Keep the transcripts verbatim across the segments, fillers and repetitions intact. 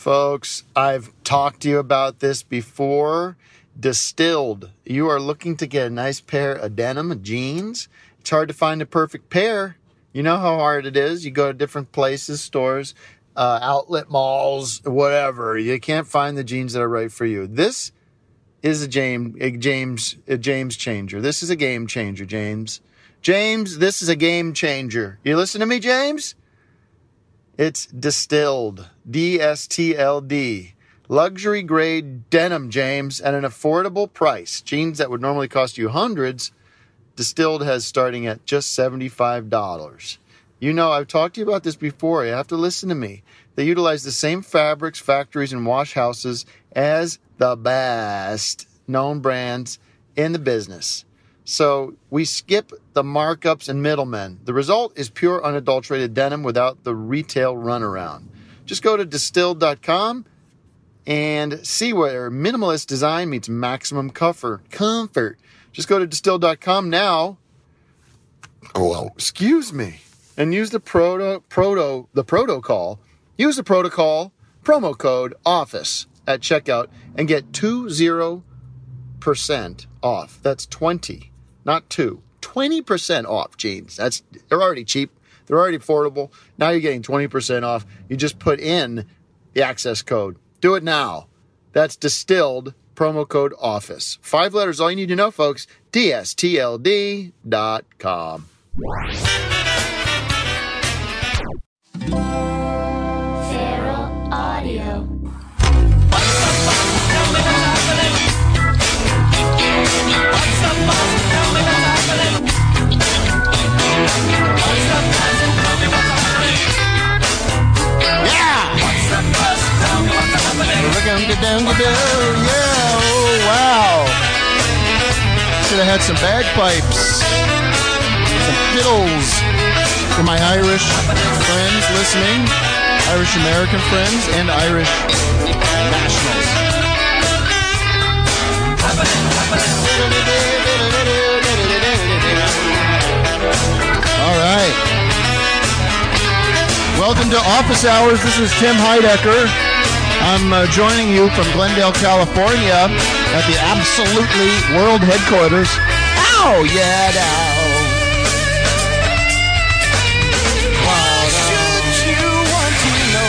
Folks, I've talked to you about this before. Distilled. You are looking to get a nice pair of denim jeans. It's hard to find a perfect pair. You know how hard it is. You go to different places, stores, uh, outlet malls, whatever. You can't find the jeans that are right for you. This is a James, a James, a James changer. This is a game changer, James. James, this is a game changer. You listen to me, James? It's Distilled. D S T L D. Luxury grade denim, James, at an affordable price. Jeans that would normally cost you hundreds, Distilled has starting at just seventy-five dollars. You know, I've talked to you about this before. You have to listen to me. They utilize the same fabrics, factories, and wash houses as the best known brands in the business. So we skip the markups and middlemen. The result is pure unadulterated denim without the retail runaround. Just go to distilled dot com and see where minimalist design meets maximum comfort. Comfort. Just go to distilled dot com now. Oh, excuse me. And use the proto proto the protocol. Use the protocol promo code OFFICE at checkout and get twenty percent off. That's twenty, not two. twenty percent off jeans. That's they're already cheap. They're already affordable. Now you're getting twenty percent off. You just put in the access code. Do it now. That's Distilled, promo code OFFICE. Five letters, all you need to know, folks. D S T L D dot com. Feral Audio. Yeah, oh wow. Should have had some bagpipes, some fiddles for my Irish friends listening, Irish American friends, and Irish nationals. All right. Welcome to Office Hours. This is Tim Heidecker. I'm uh, joining you from Glendale, California at the Absolutely World Headquarters. Ow, yeah, now. Wow, should you want to know?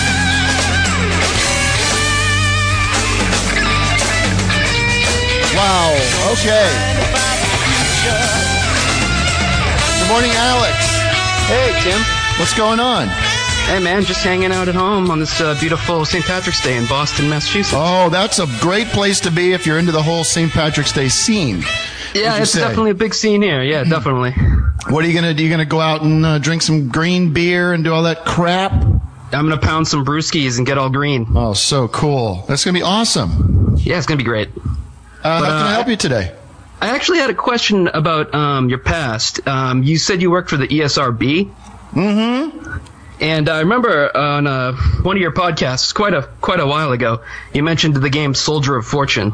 Wow, okay. Good morning, Alex. Hey, Tim. What's going on? Hey, man, just hanging out at home on this uh, beautiful Saint Patrick's Day in Boston, Massachusetts. Oh, that's a great place to be if you're into the whole Saint Patrick's Day scene. Yeah, it's say? definitely a big scene here. Yeah, definitely. What are you going to do? You going to go out and uh, drink some green beer and do all that crap? I'm going to pound some brewskis and get all green. Oh, so cool. That's going to be awesome. Yeah, it's going to be great. Uh, but, how can I help uh, you today? I actually had a question about um, your past. Um, you said you worked for the E S R B. Mm-hmm. And I remember on uh, one of your podcasts, quite a quite a while ago, you mentioned the game Soldier of Fortune.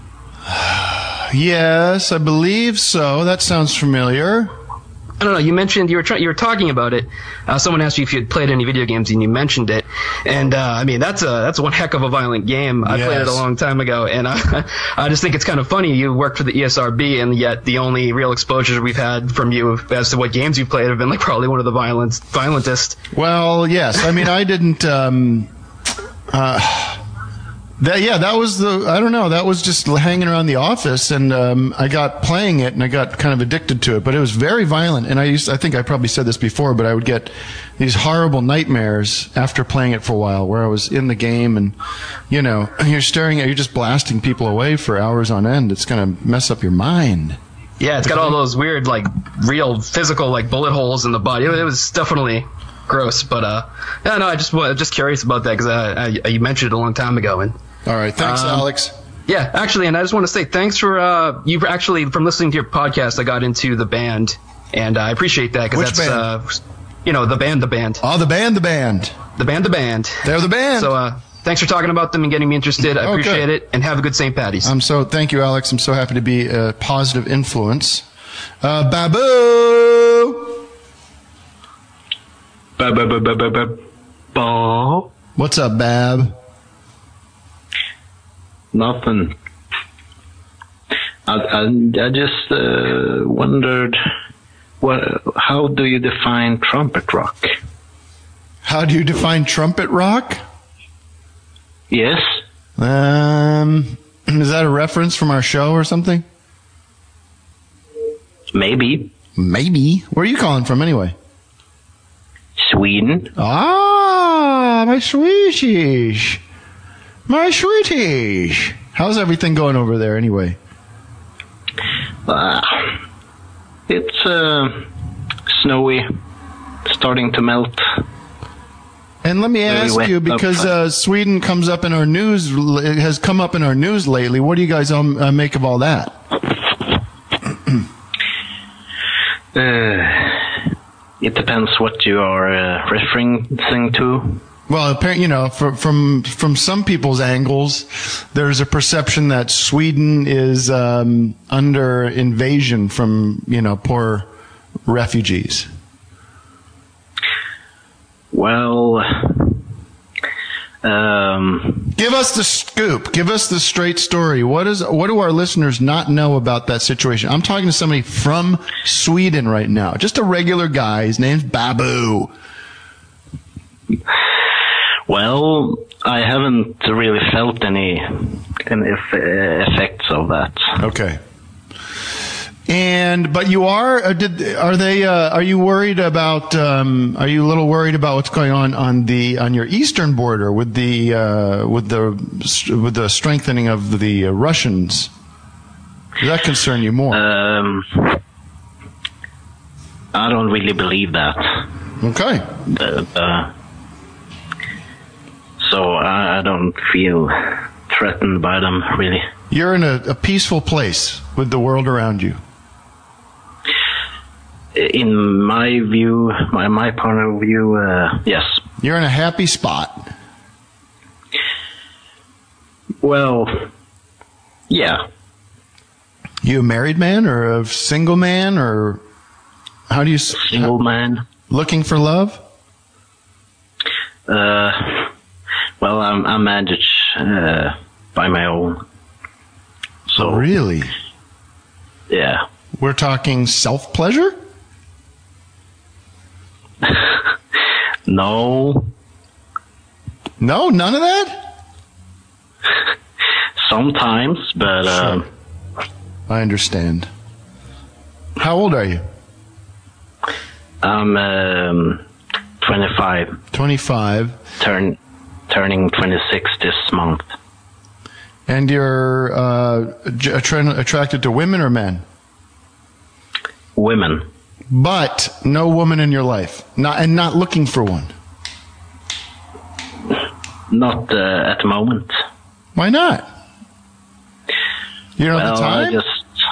Yes, I believe so. That sounds familiar. I don't know. You mentioned you were try- you were talking about it. Uh, someone asked you if you had played any video games, and you mentioned it. And uh, I mean, that's a that's one heck of a violent game. I yes. played it a long time ago, and I, I just think it's kind of funny. You worked for the E S R B, and yet the only real exposures we've had from you as to what games you played have been like probably one of the violent violentest. Well, yes. I mean, I didn't. Um, uh, That, yeah, that was the, I don't know, that was just hanging around the office, and um, I got playing it, and I got kind of addicted to it, but it was very violent, and I used, I think I probably said this before, but I would get these horrible nightmares after playing it for a while, where I was in the game, and, you know, you're staring at, you're just blasting people away for hours on end. It's going to mess up your mind. Yeah, it's got all those weird, like, real physical, like, bullet holes in the body. It was definitely gross, but, uh, yeah, no, I just, I'm just curious about that, because I, I, you mentioned it a long time ago, and all right. Thanks, um, Alex. Yeah, actually, and I just want to say thanks for, uh, you actually, from listening to your podcast, I got into the band, and I appreciate that, because that's, band? uh, you know, the band, the band. Oh, the band, the band. The band, the band. They're the band. So, uh, thanks for talking about them and getting me interested. I oh, appreciate good. it, and have a good Saint Patty's. I'm so, thank you, Alex. I'm so happy to be a positive influence. Uh, Babu! Ba ba ba ba ba ba. What's up, Bab? nothing. I, I, I just uh, wondered, what? How do you define trumpet rock? How do you define trumpet rock? Yes. Um, is that a reference from our show or something? Maybe. Maybe. Where are you calling from anyway? Sweden. Ah, my sweeties. My sweeties. How's everything going over there anyway? Uh, it's uh, snowy, starting to melt. And let me ask wet you, because uh, Sweden comes up in our news, it has come up in our news lately. What do you guys um, uh, make of all that? uh, it depends what you are uh, referring to. Well, apparently, you know, for, from from some people's angles, there's a perception that Sweden is um, under invasion from, you know, poor refugees. Well, um, give us the scoop. Give us the straight story. What is what do our listeners not know about that situation? I'm talking to somebody from Sweden right now, just a regular guy. His name's Babu. Well, I haven't really felt any, any effects of that. Okay. And but you are uh, did are they uh, are you worried about um, are you a little worried about what's going on on the on your eastern border with the uh, with the with the strengthening of the uh, Russians? Does that concern you more? Um, I don't really believe that. Okay. Uh, uh, so I, I don't feel threatened by them, really. You're in a, a peaceful place with the world around you. In my view, my my point of view, uh, yes. You're in a happy spot. Well, yeah. You a married man or a single man, or how do you... Single how, man. Looking for love? Uh, well, I'm, I'm managed uh, by my own. So really? Yeah. We're talking self-pleasure? No. No, none of that? Sometimes, but... Sure. Um, I understand. How old are you? I'm um, twenty-five. twenty-five. Turn, turning twenty-six this month. And you're uh, attra- attracted to women or men? Women. But no woman in your life, not and not looking for one. Not uh, at the moment. Why not? You don't well, have the time? I just,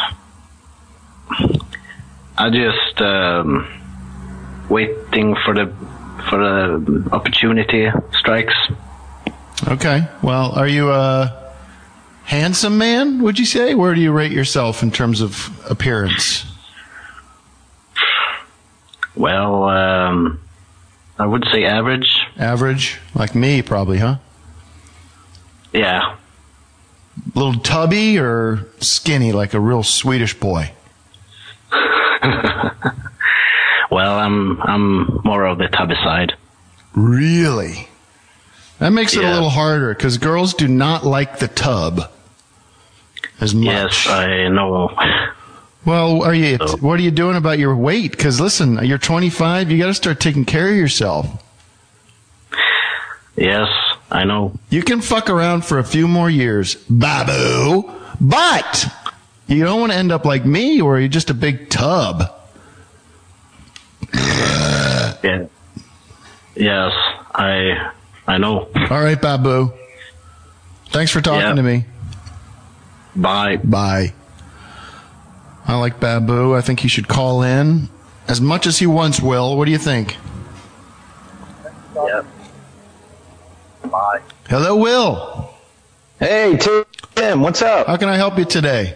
I just um, waiting for the for the opportunity strikes. Okay. Well, are you a handsome man? Would you say? Where do you rate yourself in terms of appearance? Well, um, I would say average. Average? Like me, probably, huh? Yeah. A little tubby or skinny, like a real Swedish boy? Well, I'm I'm more of the tubby side. Really? That makes it yeah. a little harder, because girls do not like the tub as much. Yes, I know. Well, are you? So. What are you doing about your weight? Because listen, you're twenty-five. You got to start taking care of yourself. Yes, I know. You can fuck around for a few more years, Babu, but you don't want to end up like me, where you're just a big tub. Yeah. Yes, I I know. All right, Babu. Thanks for talking yeah. to me. Bye. Bye. I like Babu. I think he should call in as much as he wants, Will. What do you think? Yep. Bye. Hello, Will. Hey, Tim. What's up? How can I help you today?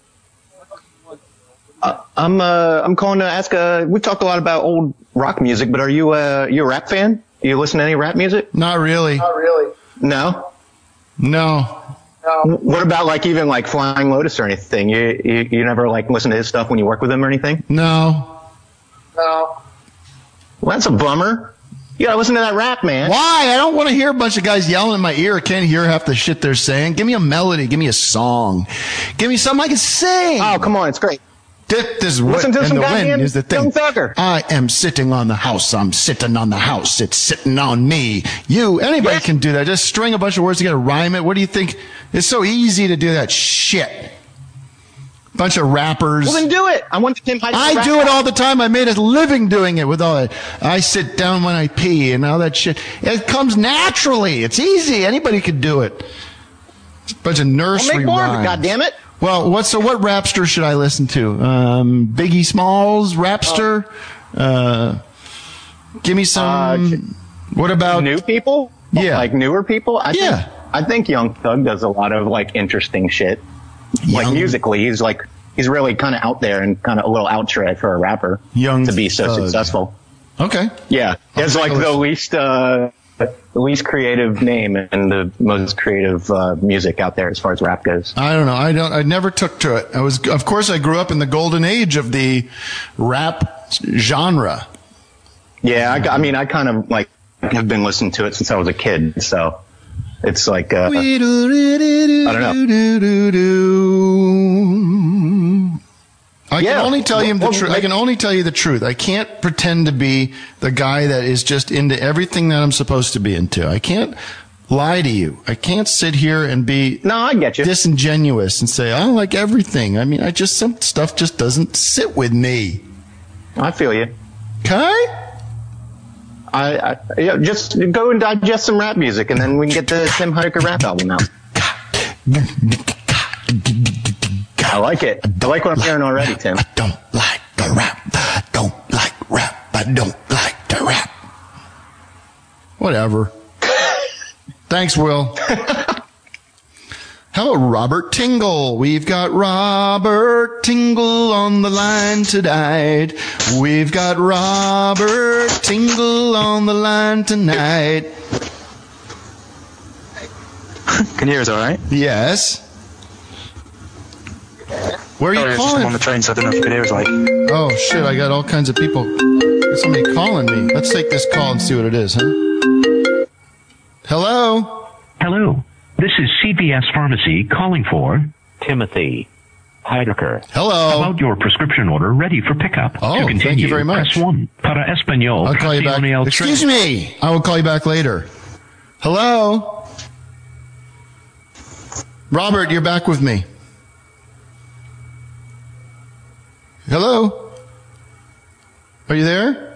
Uh, I'm uh, I'm calling to ask. Uh, we talked a lot about old rock music, but are you uh, you a rap fan? You listen to any rap music? Not really. Not really. No. No. no. What about like even like Flying Lotus or anything? You, you you never like listen to his stuff when you work with him or anything? No. No. Well, that's a bummer. You gotta listen to that rap, man. Why? I don't want to hear a bunch of guys yelling in my ear. I can't hear half the shit they're saying. Give me a melody. Give me a song. Give me something I can sing. Oh, come on. It's great. This is what, Listen to and some the goddamn wind is the thing. Young Thugger. I am sitting on the house. I'm sitting on the house. It's sitting on me. You, anybody Yeah. can do that. Just string a bunch of words together, rhyme it. What do you think? It's so easy to do that shit. Bunch of rappers. Well, then do it. I want the Tim Heidecker I rap do it album. all the time. I made a living doing it with all that. I sit down when I pee and all that shit. It comes naturally. It's easy. Anybody could do it. It's a bunch of Well, nursery make more of it, rhymes. goddammit. Well, what so what rapster should I listen to? Um, Biggie Smalls, Rapster. Uh, give me some. what about New people? Yeah. Like newer people? I Yeah. Think, I think Young Thug does a lot of like interesting shit. Like Young- musically, he's like, he's really kind of out there and kind of a little out there for a rapper Young to be so Thug. successful. Okay. Yeah. It's take like a the listen. least, uh, the least creative name and the most creative, uh, music out there as far as rap goes. I don't know. I don't. I never took to it. I was, of course, I grew up in the golden age of the rap genre. Yeah. I, I mean, I kind of like have been listening to it since I was a kid. So it's like, uh, I don't know. I Yeah. can only tell you the Well, truth. I like- can only tell you the truth. I can't pretend to be the guy that is just into everything that I'm supposed to be into. I can't lie to you. I can't sit here and be no, I get you. disingenuous and say I don't like everything. I mean, I just some stuff just doesn't sit with me. I feel you. Okay? I, I yeah, just go and digest some rap music, and then we can get the Tim Heidecker rap album out. I like it. I like what I'm hearing already, Tim. I don't like the rap. I don't like rap. I don't like the rap. Whatever. Thanks, Will. How about Robert Tingle? We've got Robert Tingle on the line tonight. We've got Robert Tingle on the line tonight. Can you hear us all right? Yes. Where are you Sorry, I was just calling? on the train, so I don't know if you could hear us like. Oh shit, I got all kinds of people. There's somebody calling me. Let's take this call and see what it is, huh? Hello? Hello. This is C V S Pharmacy calling for Timothy Heidecker. Hello. About your prescription order ready for pickup. Oh, to thank continue, you very much. Press one. Para Espanol. I'll call you back. presione el Excuse tres. me. I will call you back later. Hello? Robert, you're back with me. Hello? Are you there?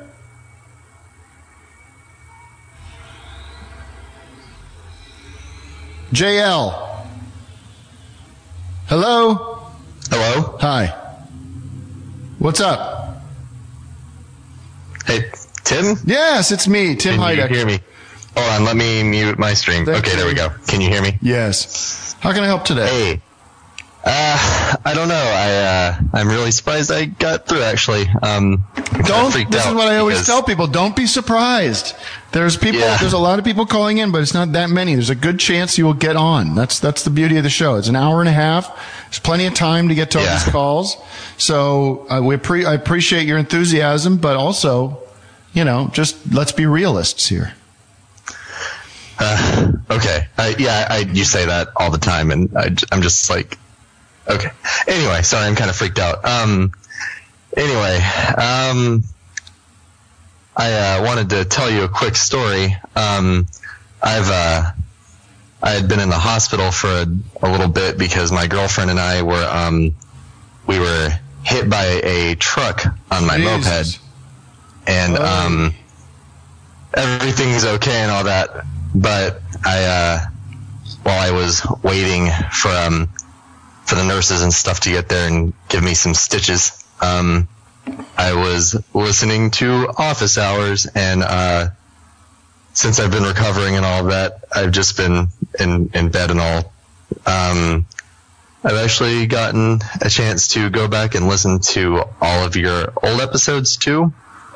J L. Hello? Hello? Hi. What's up? Hey, Tim? Yes, it's me, Tim Can you Heidecker. hear me? Hold on, let me mute my stream. Thank okay, there we you. go. Can you hear me? Yes. How can I help today? Hey. Uh, I don't know. I, uh, I'm really surprised I got through, actually. Um, I'm kinda Don't. freaked This is out what I always because- tell people. Don't be surprised. There's people. Yeah. There's a lot of people calling in, but it's not that many. There's a good chance you will get on. That's that's the beauty of the show. It's an hour and a half. There's plenty of time to get to all Yeah. these calls. So uh, we pre- I appreciate your enthusiasm, but also, you know, just let's be realists here. Uh, okay. I, yeah, I, you say that all the time, and I, I'm just like, okay. Anyway, sorry, I'm kind of freaked out. Um, anyway, um, I uh, wanted to tell you a quick story. Um, I've uh, I had been in the hospital for a, a little bit because my girlfriend and I were um, we were hit by a truck on my Jesus. moped, and Oh. um, everything's okay and all that. But I, uh, while I was waiting for um, for the nurses and stuff to get there and give me some stitches, um, I was listening to Office Hours, and uh, since I've been recovering and all of that, I've just been in, in bed and all. Um, I've actually gotten a chance to go back and listen to all of your old episodes too.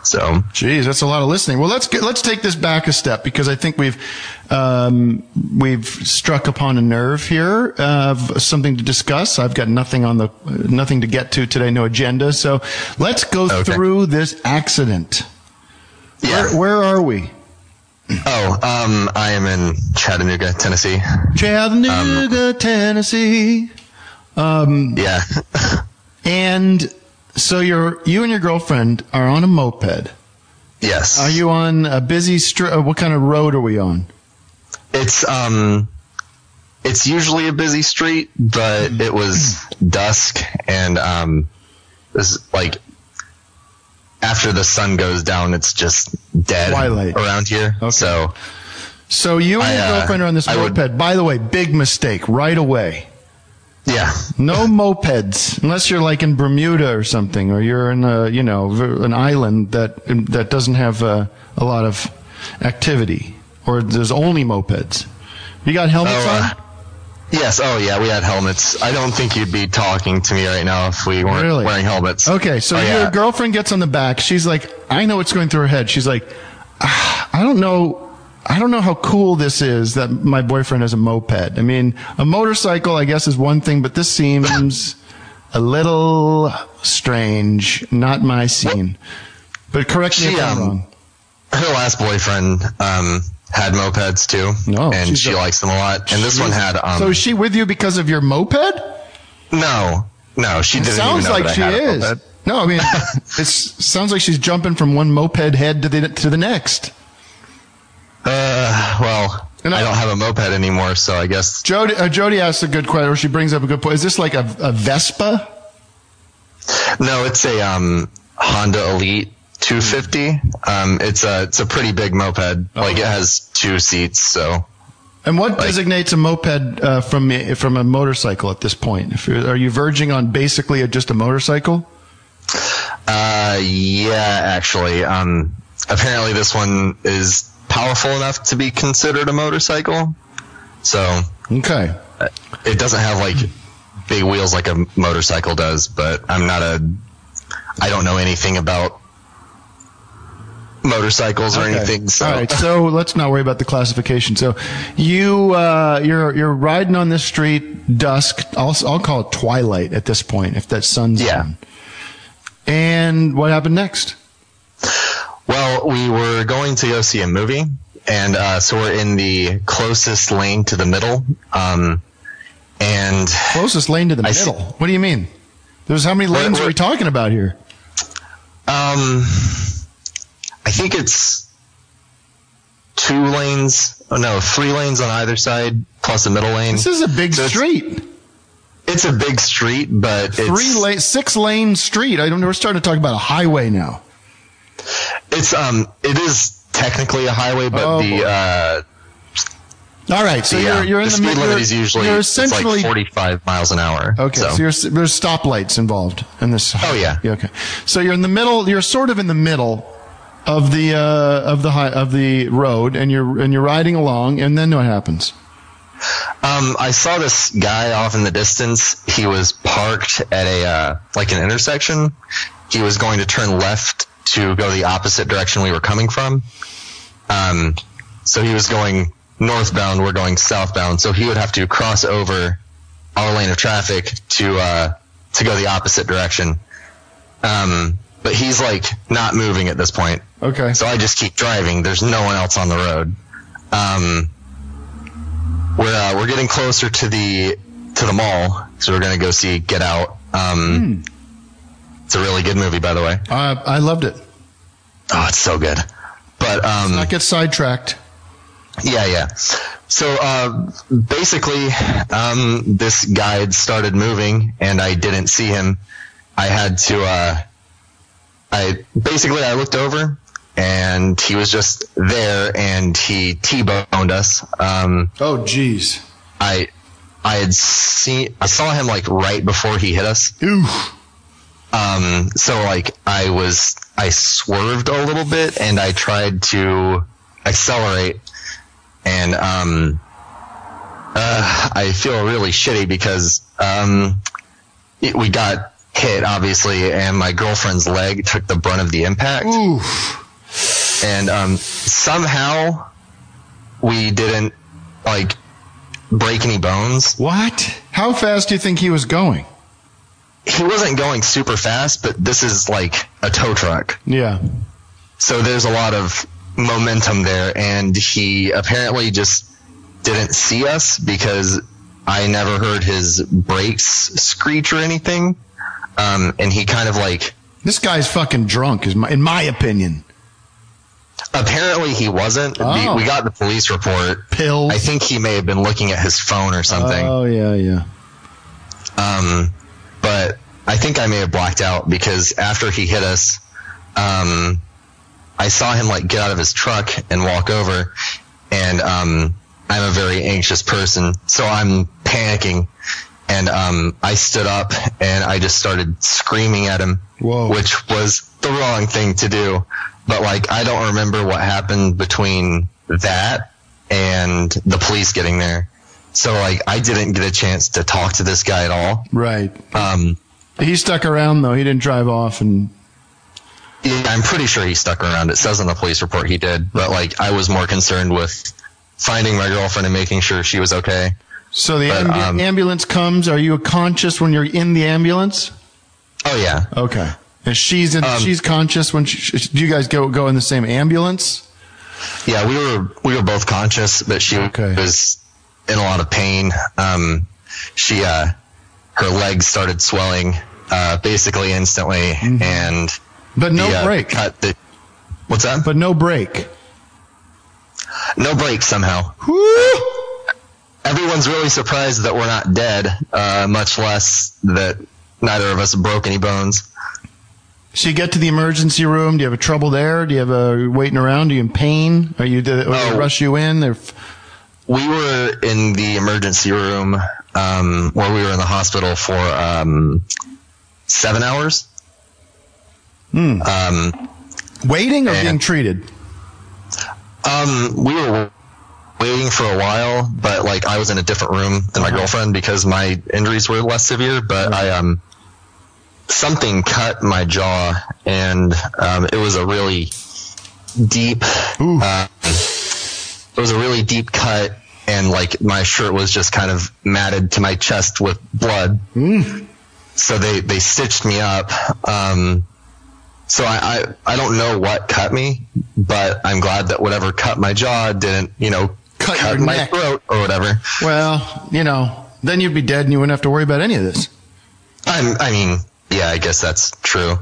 So, geez, that's a lot of listening. Well, let's get, let's take this back a step because I think we've um, we've struck upon a nerve here of something to discuss. I've got nothing on the nothing to get to today, no agenda. So let's go okay. through this accident. Yeah. Where, where are we? Oh, um, I am in Chattanooga, Tennessee. Chattanooga, um, Tennessee. Um, yeah. and so you're, you and your girlfriend are on a moped. Yes. Are you on a busy street? What kind of road are we on? It's, um, it's usually a busy street, but it was dusk and, um, this like, after the sun goes down, it's just dead Twilight. around here. Okay. So, so you and I, your girlfriend uh, are on this I moped. Would, By the way, big mistake right away. Yeah. No mopeds unless you're like in Bermuda or something, or you're in a, you know, an island that that doesn't have a, a lot of activity, or there's only mopeds. You got helmets oh, uh, on? Yes. Oh, yeah. We had helmets. I don't think you'd be talking to me right now if we weren't really? wearing helmets. Okay. So oh, your yeah. girlfriend gets on the back. She's like, I know what's going through her head. She's like, ah, I don't know. I don't know how cool this is that my boyfriend has a moped. I mean, a motorcycle, I guess, is one thing, but this seems a little strange. Not my scene. But correct me she, if I'm um, wrong. Her last boyfriend, um, had mopeds too, no, and she a, likes them a lot. And this one had. Um, so is she with you because of your moped? No, no, she it didn't. Sounds even know like that she I had is. a moped. No, I mean, it sounds like she's jumping from one moped head to the to the next. Uh, well, I, I don't have a moped anymore, so I guess. Jody, uh, Jody asks a good question, or she brings up a good point. Is this like a, a Vespa? No, it's a um, Honda Elite two fifty. Um, it's a it's a pretty big moped. Oh. Like it has two seats. So. And what like, designates a moped uh, from from a motorcycle at this point? If you're, are you verging on basically a, just a motorcycle? Uh, yeah, actually. Um, apparently this one is powerful enough to be considered a motorcycle. So. Okay. It doesn't have like big wheels like a motorcycle does, but I'm not a. I don't know anything about motorcycles or okay. anything. So. All right, so let's not worry about the classification. So you uh, you're you're riding on this street, dusk. I'll I'll call it twilight at this point if that sun's yeah. on. And what happened next? Well, we were going to go see a movie, and uh, so we're in the closest lane to the middle. Um, and closest lane to the I middle. See, what do you mean? There's how many lanes what, what, are we talking about here? Um, I think it's two lanes. Oh no, three lanes on either side plus a middle lane. This is a big so street. It's, it's a big street, but three it's lane, six lane street. I don't know. We're starting to talk about a highway now. It's um, it is technically a highway, but oh, the uh. All right, so the, you're you're in the, the speed limit is usually you're essentially it's like forty-five miles an hour. Okay, so, so you're, there's stoplights involved in this. Oh yeah. yeah. Okay, so you're in the middle. You're sort of in the middle of the uh, of the high, of the road, and you're and you're riding along, and then what happens? Um, I saw this guy off in the distance. He was parked at a uh, like an intersection. He was going to turn left to go the opposite direction we were coming from. Um, so he was going northbound, we're going southbound, so he would have to cross over our lane of traffic to uh to go the opposite direction. Um but he's like not moving at this point. Okay. So I just keep driving. There's no one else on the road. Um we're uh, we're getting closer to the to the mall, so we're gonna go see Get Out. Um mm. It's a really good movie, by the way. Uh, I loved it. Oh, it's so good. But um let's not get sidetracked. Yeah, yeah. So uh, basically, um, this guide started moving, and I didn't see him. I had to. Uh, I basically I looked over, and he was just there, and he T-boned us. Um, oh, jeez. I I had seen. I saw him like right before he hit us. Ooh. Um. So like I was. I swerved a little bit, and I tried to accelerate. And um, uh, I feel really shitty because um, it, we got hit, obviously, and my girlfriend's leg took the brunt of the impact. Oof. And um, somehow we didn't, like, break any bones. What? How fast do you think he was going? He wasn't going super fast, but this is like a tow truck. Yeah. So there's a lot of momentum there, and he apparently just didn't see us because I never heard his brakes screech or anything. Um, and he kind of like... This guy's fucking drunk, is my, in my opinion. Apparently he wasn't. Oh. We, we got the police report. Pills. I think he may have been looking at his phone or something. Oh, yeah, yeah. Um, but I think I may have blacked out because after he hit us, um, I saw him like get out of his truck and walk over, and um, I'm a very anxious person, so I'm panicking. And um, I stood up and I just started screaming at him, Whoa. which was the wrong thing to do. But like, I don't remember what happened between that and the police getting there. So like, I didn't get a chance to talk to this guy at all. Right. Um, he stuck around though. He didn't drive off, and yeah, I'm pretty sure he stuck around. It says on the police report he did. But like, I was more concerned with finding my girlfriend and making sure she was okay. So the But, ambu- um, ambulance comes. Are you conscious when you're in the ambulance? Oh yeah. Okay. And she's in, Um, she's conscious when she, do you guys go go in the same ambulance? Yeah, we were we were both conscious, but she Okay. was in a lot of pain. Um, she uh, her legs started swelling uh, basically instantly, Mm-hmm. and But no the, uh, break. cut the, what's that? But no break. No break somehow. Woo! Everyone's really surprised that we're not dead, uh, much less that neither of us broke any bones. So you get to the emergency room. Do you have a trouble there? Do you have a waiting around? Are you in pain? Are you? Do they Oh. rush you in? They're, We were in the emergency room um, where we were in the hospital for um, seven hours. Hmm. Um, waiting or and- being treated? Um, we were waiting for a while, but like I was in a different room than my girlfriend because my injuries were less severe. But I um, something cut my jaw, and um, it was a really deep. Uh, it was a really deep cut, and like my shirt was just kind of matted to my chest with blood. Mm. So they they stitched me up. Um, So I, I, I don't know what cut me, but I'm glad that whatever cut my jaw didn't, you know, Cut cut your my neck. throat or whatever. Well, you know, then you'd be dead and you wouldn't have to worry about any of this. I'm, I mean, yeah, I guess that's true.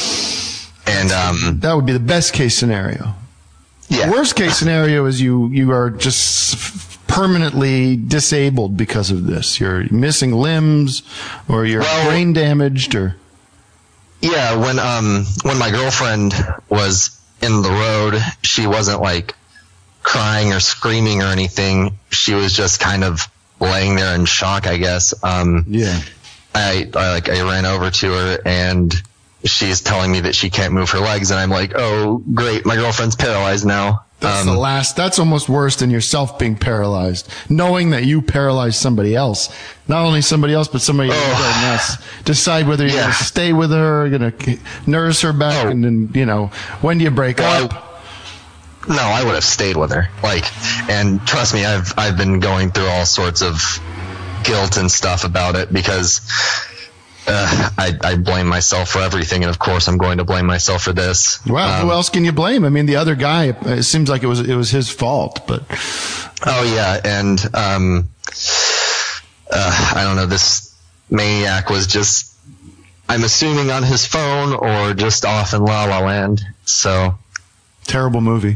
And um, That would be the best case scenario. yeah, Worst case scenario is you you are just permanently disabled because of this. You're missing limbs, or you're Well- brain damaged, or yeah. When um when my girlfriend was in the road, she wasn't like crying or screaming or anything. She was just kind of laying there in shock, I guess. Um, yeah. I, I like I ran over to her and she's telling me that she can't move her legs, and I'm like, oh great, my girlfriend's paralyzed now. That's Um, the last. That's almost worse than yourself being paralyzed. Knowing that you paralyzed somebody else, not only somebody else, but somebody Oh. other than us. Decide whether you're Yeah. going to stay with her, or going to nurse her back, Oh. and then you know when do you break Well, up? I- no, I would have stayed with her. Like, and trust me, I've I've been going through all sorts of guilt and stuff about it because uh, I I blame myself for everything, and of course I'm going to blame myself for this. Well, Um, who else can you blame? I mean, the other guy. It seems like it was it was his fault, but Oh yeah, and um, uh, I don't know. This maniac was just, I'm assuming, on his phone or just off in La La Land. So terrible movie.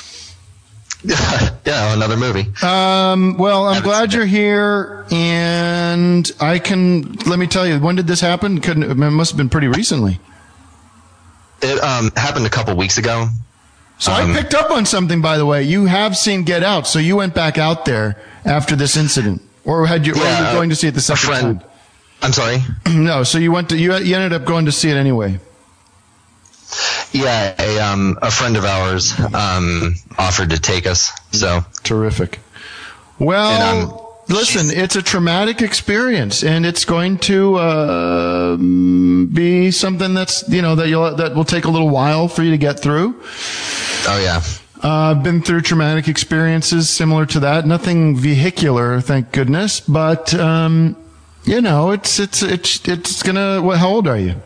yeah, another movie. Um, well, I'm Haven't glad seen you're here, and I can let me tell you, when did this happen? Couldn't it must have been pretty recently. It um happened a couple weeks ago. So Um, I picked up on something, by the way. You have seen Get Out, so you went back out there after this incident, or had you? or Yeah, were you going to see it the a second friend. I'm sorry. time? No, so you went to you, you ended up going to see it anyway. Yeah, a um a friend of ours um offered to take us. So Terrific. Well, And, um, listen, it's a traumatic experience, and it's going to uh, be something that's you know that you'll that will take a little while for you to get through. Oh yeah. Uh, I've been through traumatic experiences similar to that. Nothing vehicular, thank goodness. But um, you know, it's it's it's it's gonna. What? How old are you?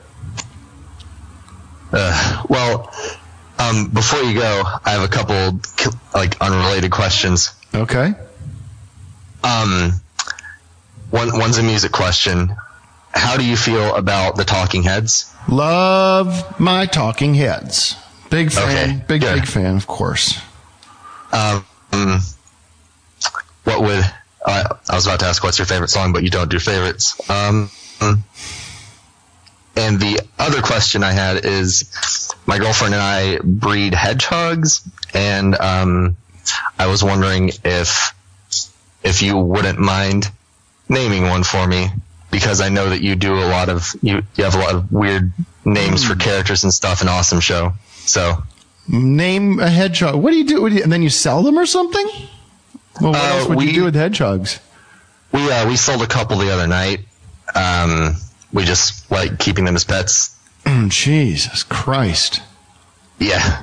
Uh, well, um, before you go, I have a couple like unrelated questions. Okay. Um, one one's a music question. How do you feel about the Talking Heads? Love my Talking Heads. Big fan. Okay, big good. big fan, of course. Um, what would uh, I was about to ask what's your favorite song, but you don't do favorites. Um, and the other question I had is, my girlfriend and I breed hedgehogs, and um, I was wondering if if you wouldn't mind naming one for me, because I know that you do a lot of you you have a lot of weird names mm. for characters and stuff. An awesome show. So name a hedgehog. What do you do? What do you, and then you sell them or something? Well, what uh, else would we, you do with hedgehogs? We uh, we sold a couple the other night. Um, we just like keeping them as pets. Mm, Jesus Christ. Yeah.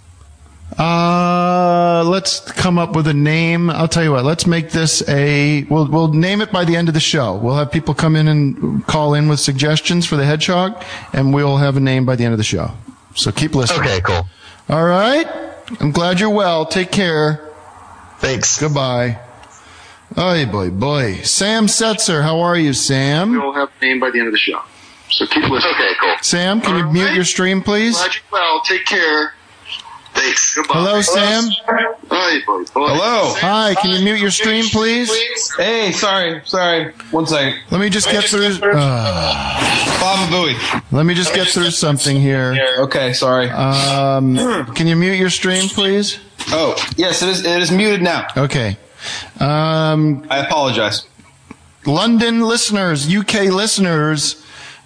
uh, let's come up with a name. I'll tell you what. Let's make this a. We'll we'll name it by the end of the show. We'll have people come in and call in with suggestions for the hedgehog, and we'll have a name by the end of the show. So keep listening. Okay, cool. All right. I'm glad you're well. Take care. Thanks. Goodbye. Oh, boy, boy. Sam Setzer, how are you, Sam? We will have a name by the end of the show. So keep listening. Okay, cool. Sam, can All you right. mute your stream, please? Glad you're well. Take care. Thanks. Goodbye. Hello, Sam. Hi, boy, boy. Hello. Hi, can you mute your stream, please? Hey, sorry, sorry. One second. Let me just get through. Uh, Baba Booey. Let me just get through something here. Okay, sorry. Um, can you mute your stream, please? Oh, yes, it is. It is muted now. Okay. Um, I apologize. London listeners, U K listeners.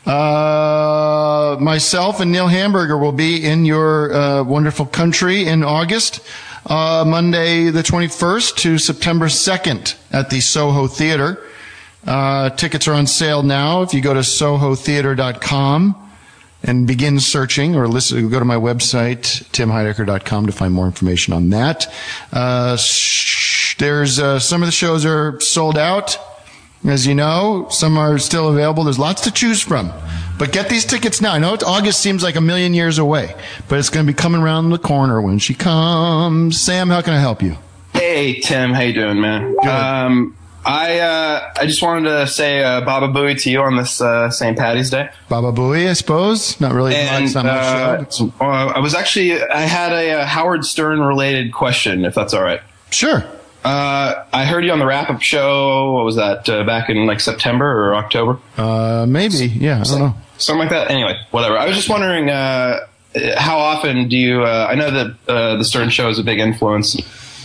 Uh, myself and Neil Hamburger will be in your uh, wonderful country in August, uh, Monday the twenty-first to September second at the Soho Theater. Uh, tickets are on sale now. If you go to soho theater dot com and begin searching, or listen, go to my website, tim heidecker dot com, to find more information on that. Uh, sh- there's uh, some of the shows are sold out. As you know, some are still available. There's lots to choose from. But get these tickets now. I know it's, August seems like a million years away, but it's going to be coming around the corner when she comes. Sam, how can I help you? Hey, Tim. How you doing, man? Good. Um, I uh, I just wanted to say uh, Baba Booey to you on this uh, Saint Patty's Day. Baba Booey, I suppose. Not really. And, it's not my uh, show. Uh, I was actually, I had a, a Howard Stern related question, if that's all right. Sure. Uh, I heard you on the wrap-up show. What was that? Uh, back in like September or October? Uh, maybe. Yeah, I don't know. Something like that. Anyway, whatever. I was just wondering, uh, how often do you? Uh, I know that uh, the Stern Show is a big influence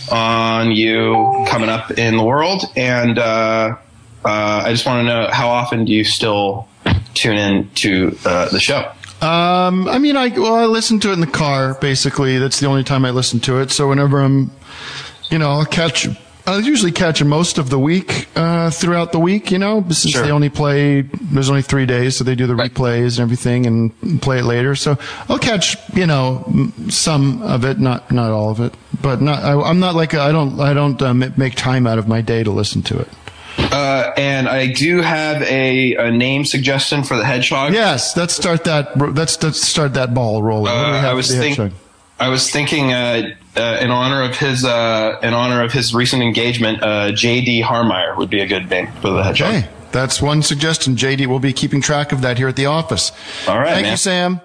on you coming up in the world, and uh, uh, I just want to know how often do you still tune in to uh, the show? Um, I mean, I well, I listen to it in the car. Basically, that's the only time I listen to it. So whenever I'm You know, I'll catch, I'll usually catch most of the week, uh, throughout the week, you know, since Sure. they only play, there's only three days, so they do the right. replays and everything and play it later. So I'll catch, you know, some of it, not, not all of it, but not, I, I'm not like, a, I don't, I don't uh, make time out of my day to listen to it. Uh, and I do have a, a name suggestion for the hedgehog. Yes, let's start that, let's, let's start that ball rolling. What do we Uh, have I was for the thinking, hedgehog? I was thinking, uh, uh, in honor of his, uh, in honor of his recent engagement, uh, J D Harmeyer would be a good name for the hedgehog. Okay, that's one suggestion. J D will be keeping track of that here at the office. All right, Thank man. you, Sam.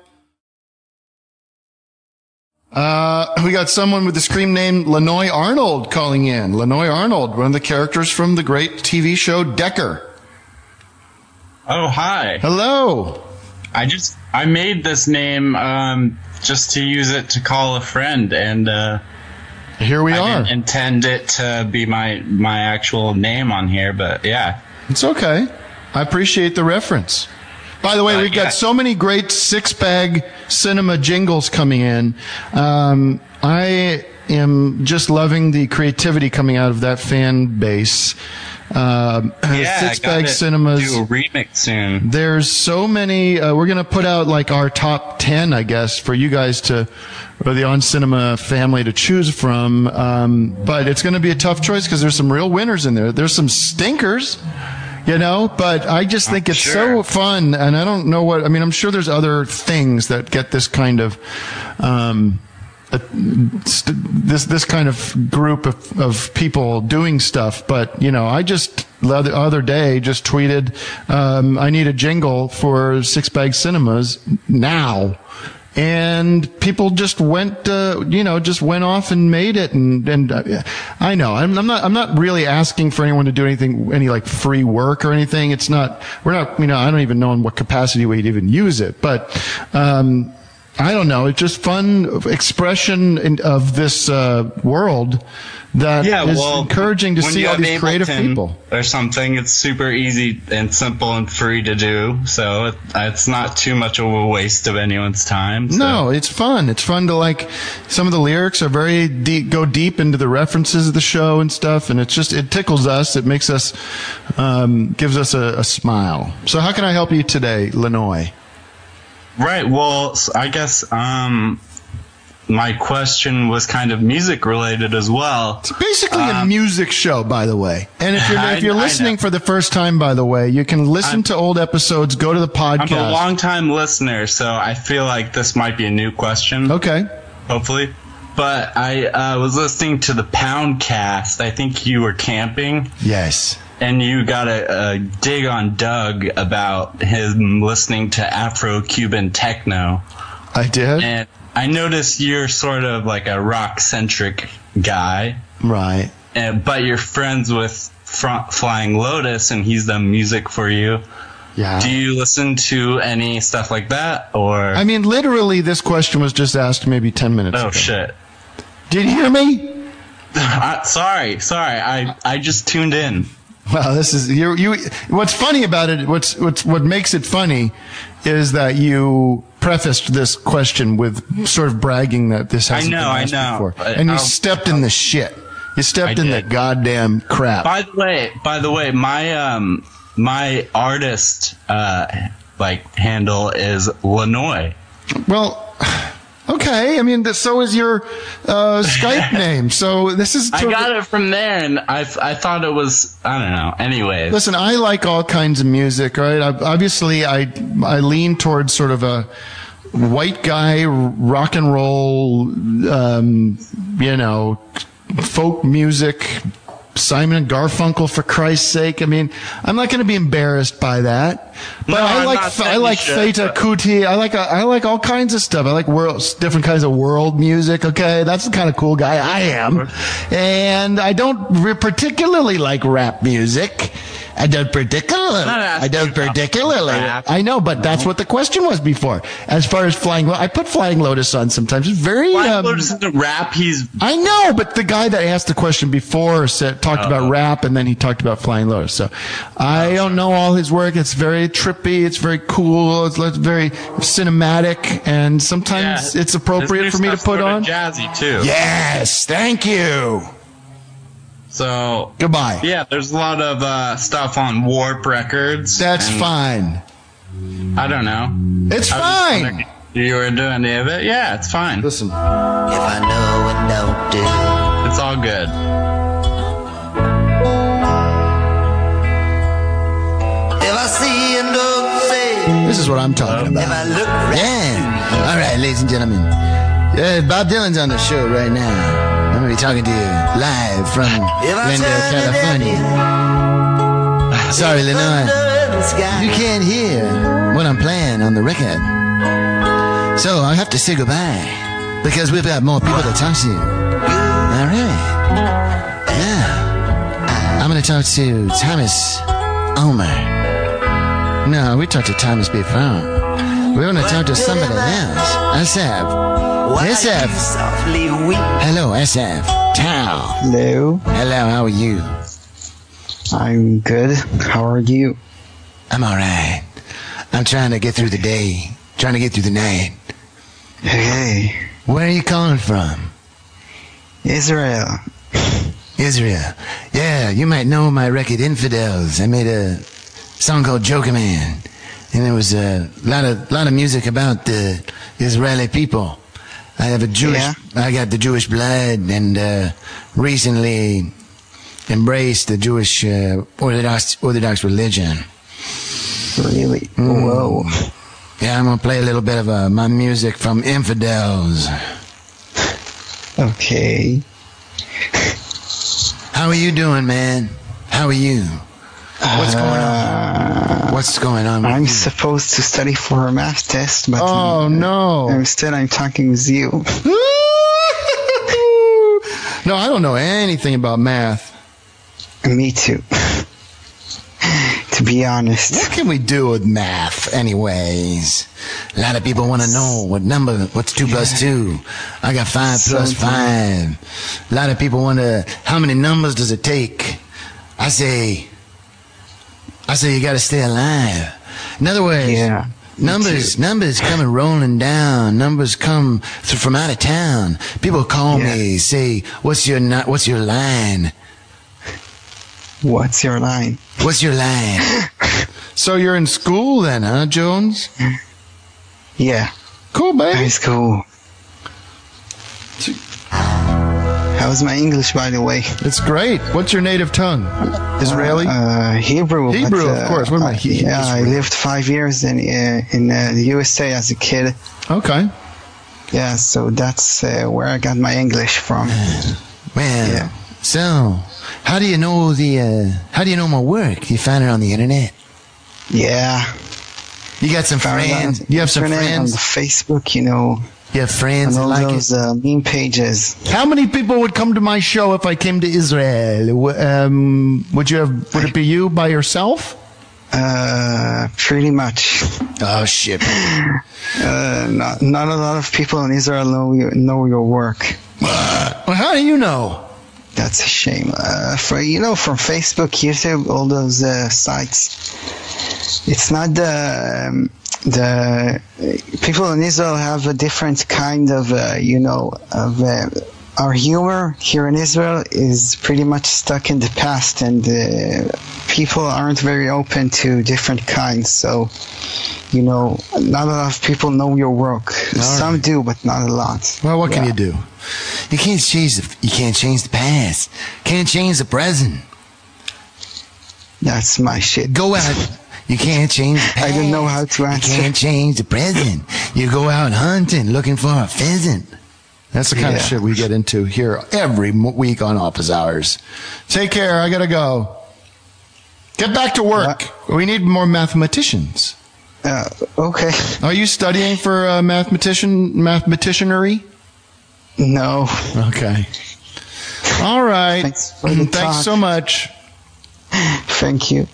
Uh, we got someone with the scream name Lanoy Arnold calling in. Lanoy Arnold, one of the characters from the great T V show Decker. Oh, hi. Hello. I just, I made this name, um, just to use it to call a friend, and, uh, here we I are. didn't intend it to be my, my actual name on here, but yeah. It's okay. I appreciate the reference. By the way, Uh, we've yeah. got so many great six-bag cinema jingles coming in. Um, I am just loving the creativity coming out of that fan base. Um, Yeah, Six I gotta Bag Cinemas. do a remix soon. There's so many. Uh, we're going to put out like our top ten, I guess, for you guys to, or the On Cinema family to choose from. Um, but it's going to be a tough choice because there's some real winners in there. There's some stinkers. You know, but I just think it's sure. so fun, and I don't know what, I mean, I'm sure there's other things that get this kind of, um, uh, st- this, this kind of group of, of people doing stuff, but, you know, I just, the other, other day, just tweeted, um, I need a jingle for Six Bag Cinemas now. And people just went, uh, you know, just went off and made it. And, and uh, I know I'm, I'm not, I'm not really asking for anyone to do anything, any like free work or anything. It's not, we're not, you know, I don't even know in what capacity we'd even use it. But, um, I don't know. It's just fun expression in, of this, uh, world that Yeah, is well, encouraging to when see you all have these creative Ableton people. or something, it's super easy and simple and free to do. So it, it's not too much of a waste of anyone's time. So. No, it's fun. It's fun to like, some of the lyrics are very deep, go deep into the references of the show and stuff. And it's just, it tickles us. It makes us, um, gives us a, a smile. So how can I help you today, Lenoy? Right. Well, I guess, um, my question was kind of music related as well. It's basically um, a music show, by the way. And if you're, I- if you're I listening know. for the first time, by the way, you can listen I'm- to old episodes, go to the podcast. I'm a long time listener, so I feel like this might be a new question. Okay. Hopefully. But I uh, was listening to the Poundcast. I think you were camping. Yes. And you got a, a dig on Doug about him listening to Afro-Cuban techno. I did? And I noticed you're sort of like a rock-centric guy. Right. And, but you're friends with Fr- Flying Lotus, and he's done music for you. Yeah. Do you listen to any stuff like that, or? I mean, literally, this question was just asked maybe ten minutes Oh ago. shit! Did you hear me? I, sorry, sorry. I I just tuned in. Well, this is you. You. What's funny about it? What's what's what makes it funny is that you prefaced this question with sort of bragging that this hasn't I know, been asked I know. before, But and you I'll- stepped in the shit. You stepped I in the did. goddamn crap. By the way, by the way, my um my artist uh like handle is Lenoy. Well, okay. I mean, th- so is your uh, Skype name. So this is. I sort of- got it from there, and I I thought it was I don't know. Anyways, Listen, I like all kinds of music, right? I, obviously, I I lean towards sort of a white guy rock and roll, um, you know, folk music. Simon and Garfunkel, for Christ's sake. I mean, I'm not going to be embarrassed by that. But No, I I'm like not I saying like you should, Feta but- Kuti. I like I like all kinds of stuff. I like world, different kinds of world music. Okay, that's the kind of cool guy I am. And I don't re- particularly like rap music. I don't particularly. I don't particularly. I know, but that's what the question was before. As far as Flying, Lo- I put Flying Lotus on sometimes. It's very. Flying um, Lotus isn't rap. He's I know, but the guy that asked the question before said talked Oh. about rap, and then he talked about Flying Lotus. So I don't know all his work. It's very trippy. It's very cool. It's like very cinematic, and sometimes Yeah, it's appropriate his for new me to stuff's put sort of on. jazzy too. Yes, thank you. So Goodbye. yeah, there's a lot of uh, stuff on Warp Records. That's and fine. I don't know. It's I was fine. wondering if You were doing any of it? Yeah, it's fine. Listen. If I know and don't do, It's all good. if I see and don't say, This is what I'm talking about. if I look right, Yeah. All right, ladies and gentlemen. Uh, Bob Dylan's on the show right now. I'm going to be talking to you live from if I Glendale, turn it California. down, Sorry, Lenoy. thunder in the sky. You can't hear what I'm playing on the record. So I have to say goodbye because we've got more people to talk to. All right. Now, I'm going to talk to Thomas Omer. No, we talked to Thomas before. We're going to talk to somebody else. S F. Why S you F. softly weep? Hello, S F. Tao. Hello. Hello, how are you? I'm good. How are you? I'm all right. I'm trying to get through the day, trying to get through the night. Hey. Where are you calling from? Israel. Israel. Yeah, you might know my record Infidels. I made a song called Joker Man. And there was a lot of lot of music about the Israeli people. I have a Jewish, Yeah. I got the Jewish blood, and uh, recently embraced the Jewish uh, Orthodox Orthodox religion. Really? Mm. Whoa. Yeah, I'm gonna play a little bit of uh, my music from Infidels. Okay. How are you doing, man? How are you? What's going on? What's going on? With I'm you? supposed to study for a math test, but Oh, no. instead I'm talking with you. No, I don't know anything about math. Me too. To be honest. What can we do with math, anyways? A lot of people want to know what number, what's two plus two. I got five So plus five. A lot of people wonder, how many numbers does it take? I say, I say you got to stay alive. In other words, Yeah. me numbers, too. numbers coming rolling down. Numbers come th- from out of town. People call Yeah. me, say, "What's your ni- what's your line? What's your line? What's your line?" So you're in school then, huh, Jones? Yeah. Cool, baby. High school. How's my English, by the way? It's great. What's your native tongue? Israeli? Uh, Hebrew. but, Hebrew, of uh, course. What am I? uh, He- yeah, I Israel. lived five years in uh, in uh, the U S A as a kid. Okay. Yeah, so that's uh, where I got my English from. Well, Yeah. so how do you know the? Uh, how do you know my work? You found it on the internet. Yeah. You got some Found it on friends. the You have some internet, on friends. the Facebook, you know, You have friends on that all like those it. uh, meme pages. How many people would come to my show if I came to Israel? W- Um, would you have? Would it be you by yourself? Uh, pretty much. Oh shit! Uh, not not a lot of people in Israel know your, know your work. Well, how do you know? That's a shame. Uh, for you know, from Facebook, YouTube, all those uh, sites. It's not the um, the people in Israel have a different kind of uh, you know of uh, our humor here in Israel is pretty much stuck in the past, and uh, people aren't very open to different kinds. So, you know, not a lot of people know your work. Some do, but not a lot. Well, what can Yeah. you do? You can't change the. You can't change the past. Can't change the present. That's my shit. Go out. You can't change the past. I don't know how to You answer. can't change the present. You go out hunting looking for a pheasant. That's the kind of Yeah. shit we get into here every m- week on Office Hours. Take care. I gotta go. Get back to work. We need more mathematicians. Uh, okay. Are you studying for uh, mathematician mathematicianery? No. Okay. All right. Thanks for the Thanks talk. so much. Thank you.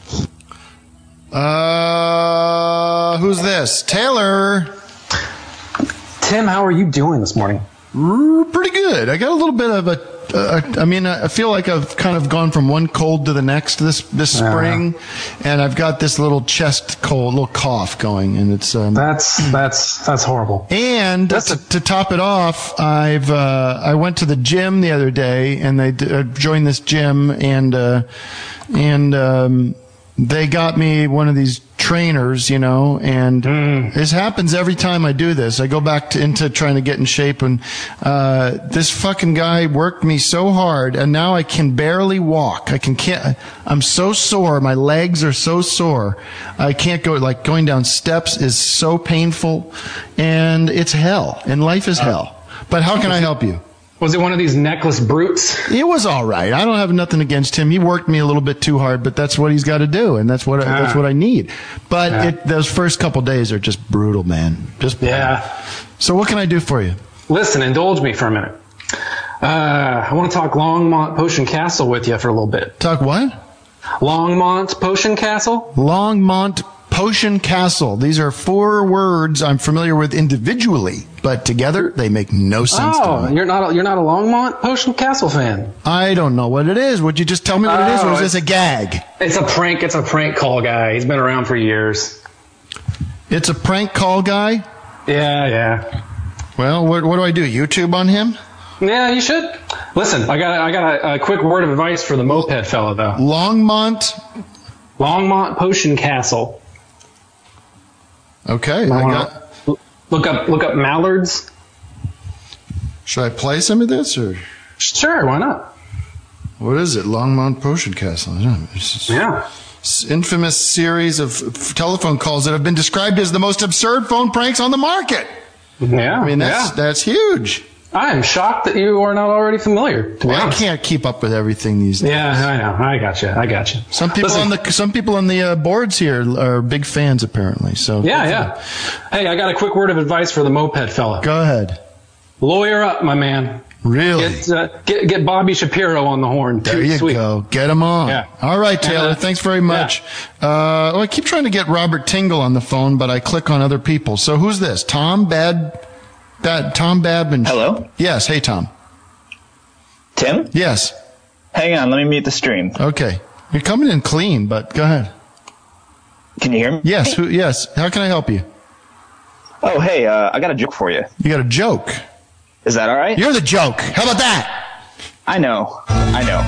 Uh, who's this? Taylor. Tim, how are you doing this morning? Pretty good. I got a little bit of a. Uh, I mean, I feel like I've kind of gone from one cold to the next this this spring, and I've got this little chest cold, little cough going, and it's um, That's that's that's horrible. And to, to top it off, I've uh, I went to the gym the other day, and they d- uh, joined this gym, and uh, and um, they got me one of these trainers, you know, and this happens every time I do this. I go back to, into trying to get in shape, and uh, this fucking guy worked me so hard, and now I can barely walk. I can can't. I'm so sore. My legs are so sore. I can't go. Like going down steps is so painful, and it's hell. And life is hell. But how can I help you? Was it one of these necklace brutes? It was all right. I don't have nothing against him. He worked me a little bit too hard, but that's what he's got to do, and that's what I, that's what I need. But Yeah. it, those first couple days are just brutal, man. Just brutal. Yeah. So what can I do for you? Listen, indulge me for a minute. Uh, I want to talk Longmont Potion Castle with you for a little bit. Talk what? Longmont Potion Castle? Longmont Potion Castle. These are four words I'm familiar with individually, but together they make no sense Oh, to me. you're not a, you're not a Longmont Potion Castle fan? I don't know what it is. Would you just tell me what it is, or is Oh, this a gag? It's a prank. It's a prank call guy. He's been around for years. It's a prank call guy? Yeah, yeah. Well, what, what do I do? YouTube on him? Yeah, you should. Listen, I got I got a, a quick word of advice for the moped fella though. Longmont, Longmont Potion Castle. Okay, I got. Look up look up mallards. Should I play some of this or? Sure, why not? What is it? Longmont Potion Castle. I don't know. It's yeah. Infamous series of f- telephone calls that have been described as the most absurd phone pranks on the market. Yeah, I mean that's yeah. that's huge. I am shocked that you are not already familiar. To be well, I honest. can't keep up with everything these days. Yeah, I know. I got you. I got you. Some people Listen, on the some people on the uh, boards here are big fans, apparently. So yeah, yeah. Hey, I got a quick word of advice for the moped fella. Go ahead. Lawyer up, my man. Really? Get uh, get, get Bobby Shapiro on the horn. There you Sweet. go. Get him on. Yeah. All right, Taylor. Uh, thanks very much. Yeah. Uh, well, I keep trying to get Robert Tingle on the phone, but I click on other people. So who's this? Tom Bad. Bad. Tom Badman. Hello. Yes. Hey, Tom. Tim? Yes. Hang on. Let me mute the stream. Okay. You're coming in clean, but go ahead. Can you hear me? Yes. Who, yes. How can I help you? Oh, hey. Uh, I got a joke for you. You got a joke? Is that all right? You're the joke. How about that? I know. I know.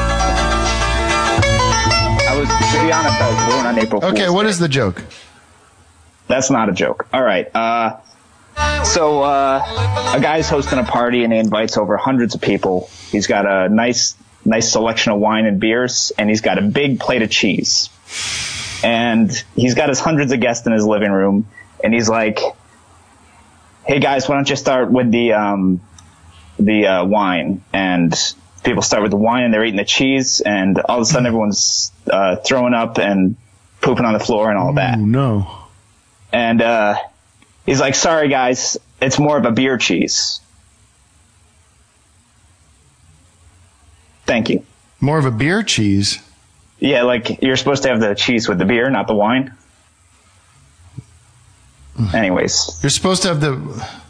I was, to be honest, I was born on April Fool's Okay, what Day. is the joke? That's not a joke. All right. Uh, so uh, a guy's hosting a party and he invites over hundreds of people. He's got a nice, nice selection of wine and beers, and he's got a big plate of cheese. And he's got his hundreds of guests in his living room, and he's like, "Hey guys, why don't you start with the um, the uh, wine?" And people start with the wine, and they're eating the cheese, and all of a sudden everyone's uh, throwing up and pooping on the floor and all that. Oh no! And uh, he's like, "Sorry guys, it's more of a beer cheese." Thank you. More of a beer cheese? Yeah, like you're supposed to have the cheese with the beer, not the wine. Anyways, you're supposed to have the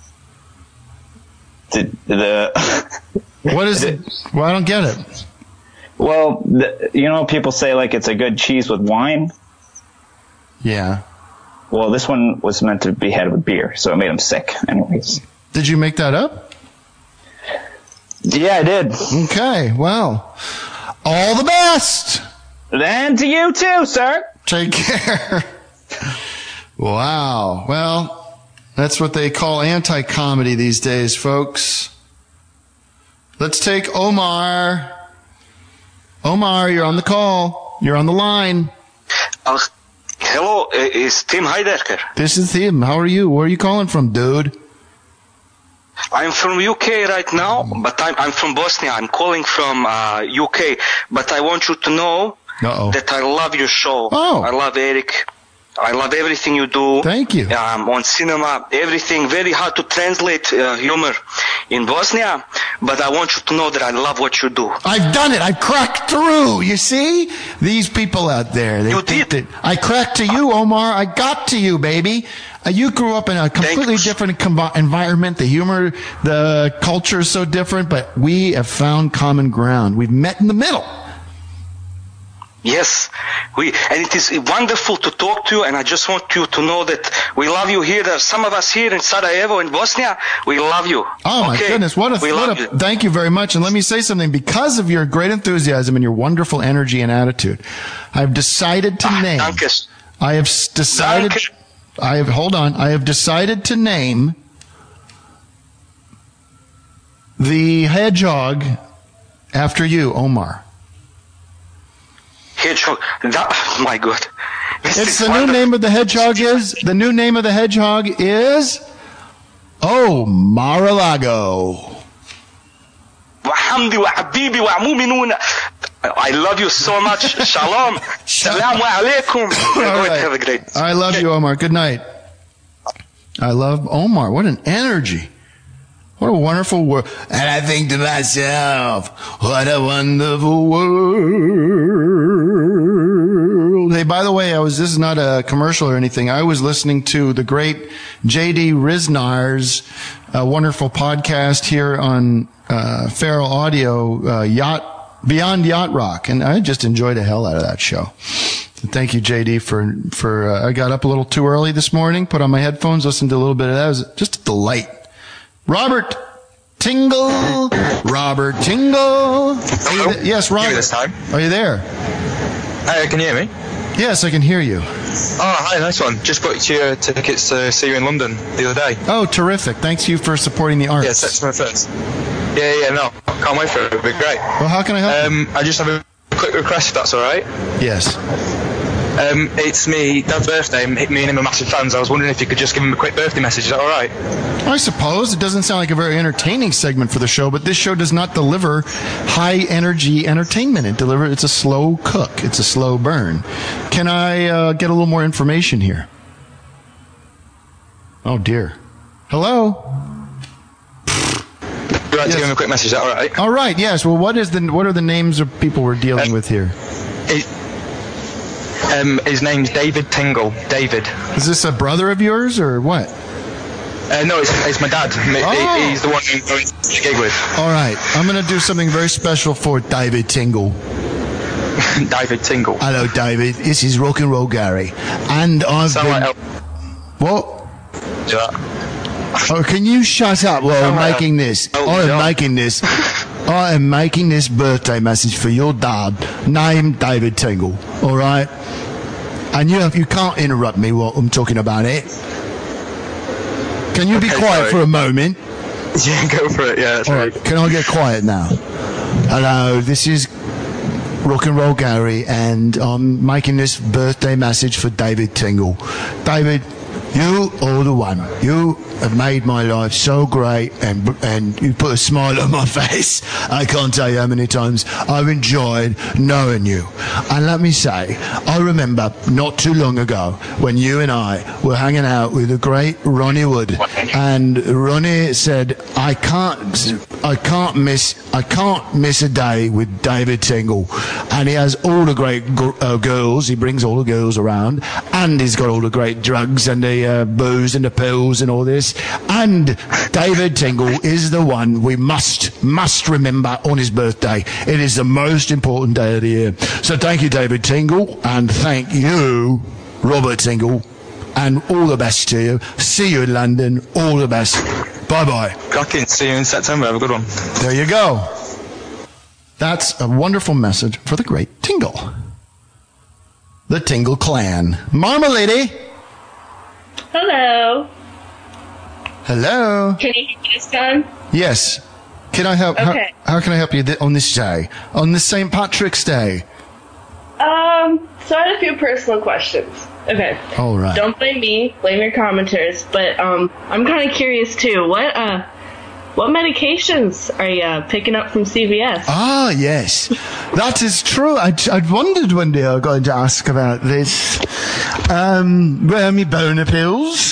the, the what is it? Well, I don't get it. Well, the, you know, people say like it's a good cheese with wine. Yeah. Well, this one was meant to be had with beer, so it made him sick. Anyways, did you make that up? Yeah, I did. Okay. Well, all the best. And to you too, sir. Take care. Wow. Well, that's what they call anti-comedy these days, folks. Let's take Omar. Omar, you're on the call. You're on the line. Uh, hello, uh, is Tim Heidecker? This is Tim. How are you? Where are you calling from, dude? I'm from U K right now, but I'm, I'm from Bosnia. I'm calling from uh, U K, but I want you to know Uh-oh. that I love your show. Oh. I love Eric. I love everything you do. Thank you. Um, on cinema, everything. Very hard to translate uh, humor in Bosnia, but I want you to know that I love what you do. I've done it. I've cracked through. You see? These people out there. They You think did. that I cracked to you, Omar. I got to you, baby. Uh, you grew up in a completely different com- environment. The humor, the culture is so different, but we have found common ground. We've met in the middle. Yes, we, and it is wonderful to talk to you, and I just want you to know that we love you here. There are some of us here in Sarajevo, in Bosnia, we love you. Oh my Okay? goodness, what a, we what love a you. thank you very much. And let me say something, because of your great enthusiasm and your wonderful energy and attitude, I've decided to name, Danke. I have s- decided, Danke. I have, hold on, I have decided to name the hedgehog after you, Omar. Hedgehog. That, my God. This It's is the new wonderful. name of the hedgehog is, the new name of the hedgehog is, oh, Mar-a-Lago. وحمدي وحبيبي وعمومنون. I love you so much. Shalom. Salaam alaikum. All right. Have a great. I love you, Omar. Good night. I love Omar. What an energy. What a wonderful world. And I think to myself, what a wonderful world. Hey, by the way, I was, this is not a commercial or anything. I was listening to the great J D Riznar's uh, wonderful podcast here on uh, Feral Audio, uh, Yacht, Beyond Yacht Rock. And I just enjoyed the hell out of that show. Thank you, J D, for, for, uh, I got up a little too early this morning, put on my headphones, listened to a little bit of that. It was just a delight. Robert, Tingle, Robert Tingle. Hello? Yes, Robert. Hear me this time. Are you there? Hey, can you hear me? Yes, I can hear you. Oh, hi, nice one. Just booked your tickets to see you in London the other day. Oh, terrific. Thanks you for supporting the arts. Yeah, that's my first. Yeah, yeah, no. Can't wait for it. It'll be great. Well, how can I help um, I just have a quick request, if that's all right. Yes. Um, it's me, Dad's birthday. Me and him are massive fans. I was wondering if you could just give him a quick birthday message. Is that all right? I suppose. It doesn't sound like a very entertaining segment for the show, but this show does not deliver high-energy entertainment. It deliver. It's a slow cook. It's a slow burn. Can I uh, get a little more information here? Oh, dear. Hello? Would you like yes. to give him a quick message? Is that all right? All right, yes. Well, what is the what are the names of people we're dealing uh, with here? It, Um, his name's David Tingle. David. Is this a brother of yours or what? Uh, no, it's, it's my dad. Oh. He's the one I'm going to gig with. All right. I'm going to do something very special for David Tingle. David Tingle. Hello, David. This is Rock and Roll Gary. And I've Sound been... Like what? Yeah. Oh, can you shut up while I'm like making this? Oh, I am yeah. making this. I am making this birthday message for your dad, named David Tingle. All right? And you you can't interrupt me while I'm talking about it. Can you be Okay, quiet sorry. for a moment? Yeah, go for it. Yeah, that's All right. right. Can I get quiet now? Hello, this is Rock and Roll Gary, and I'm making this birthday message for David Tingle. David, you are the one. You have made my life so great, and and you put a smile on my face. I can't tell you how many times I've enjoyed knowing you. And let me say, I remember not too long ago when you and I were hanging out with the great Ronnie Wood, and Ronnie said, "I can't, I can't miss, I can't miss a day with David Tingle." And he has all the great gr- uh, girls. He brings all the girls around, and he's got all the great drugs and the uh, booze and the pills and all this. And David Tingle is the one we must must remember on his birthday. It is the most important day of the year. So thank you, David Tingle, and thank you, Robert Tingle, and all the best to you. See you in London. All the best. Bye bye. Cracking. See you in September. Have a good one. There you go. That's a wonderful message for the great Tingle. The Tingle clan. Marmalade. Hello. Hello. Can you hear me this time? Yes. Can I help? Okay. How, how can I help you th- on this day? On this Saint Patrick's Day? Um, so I had a few personal questions. Okay. All right. Don't blame me, blame your commenters, but um, I'm kind of curious too. What uh, what medications are you uh, picking up from C V S? Ah, yes. That is true. I'd, I'd wondered one day I was going to ask about this. Um, were me boner pills?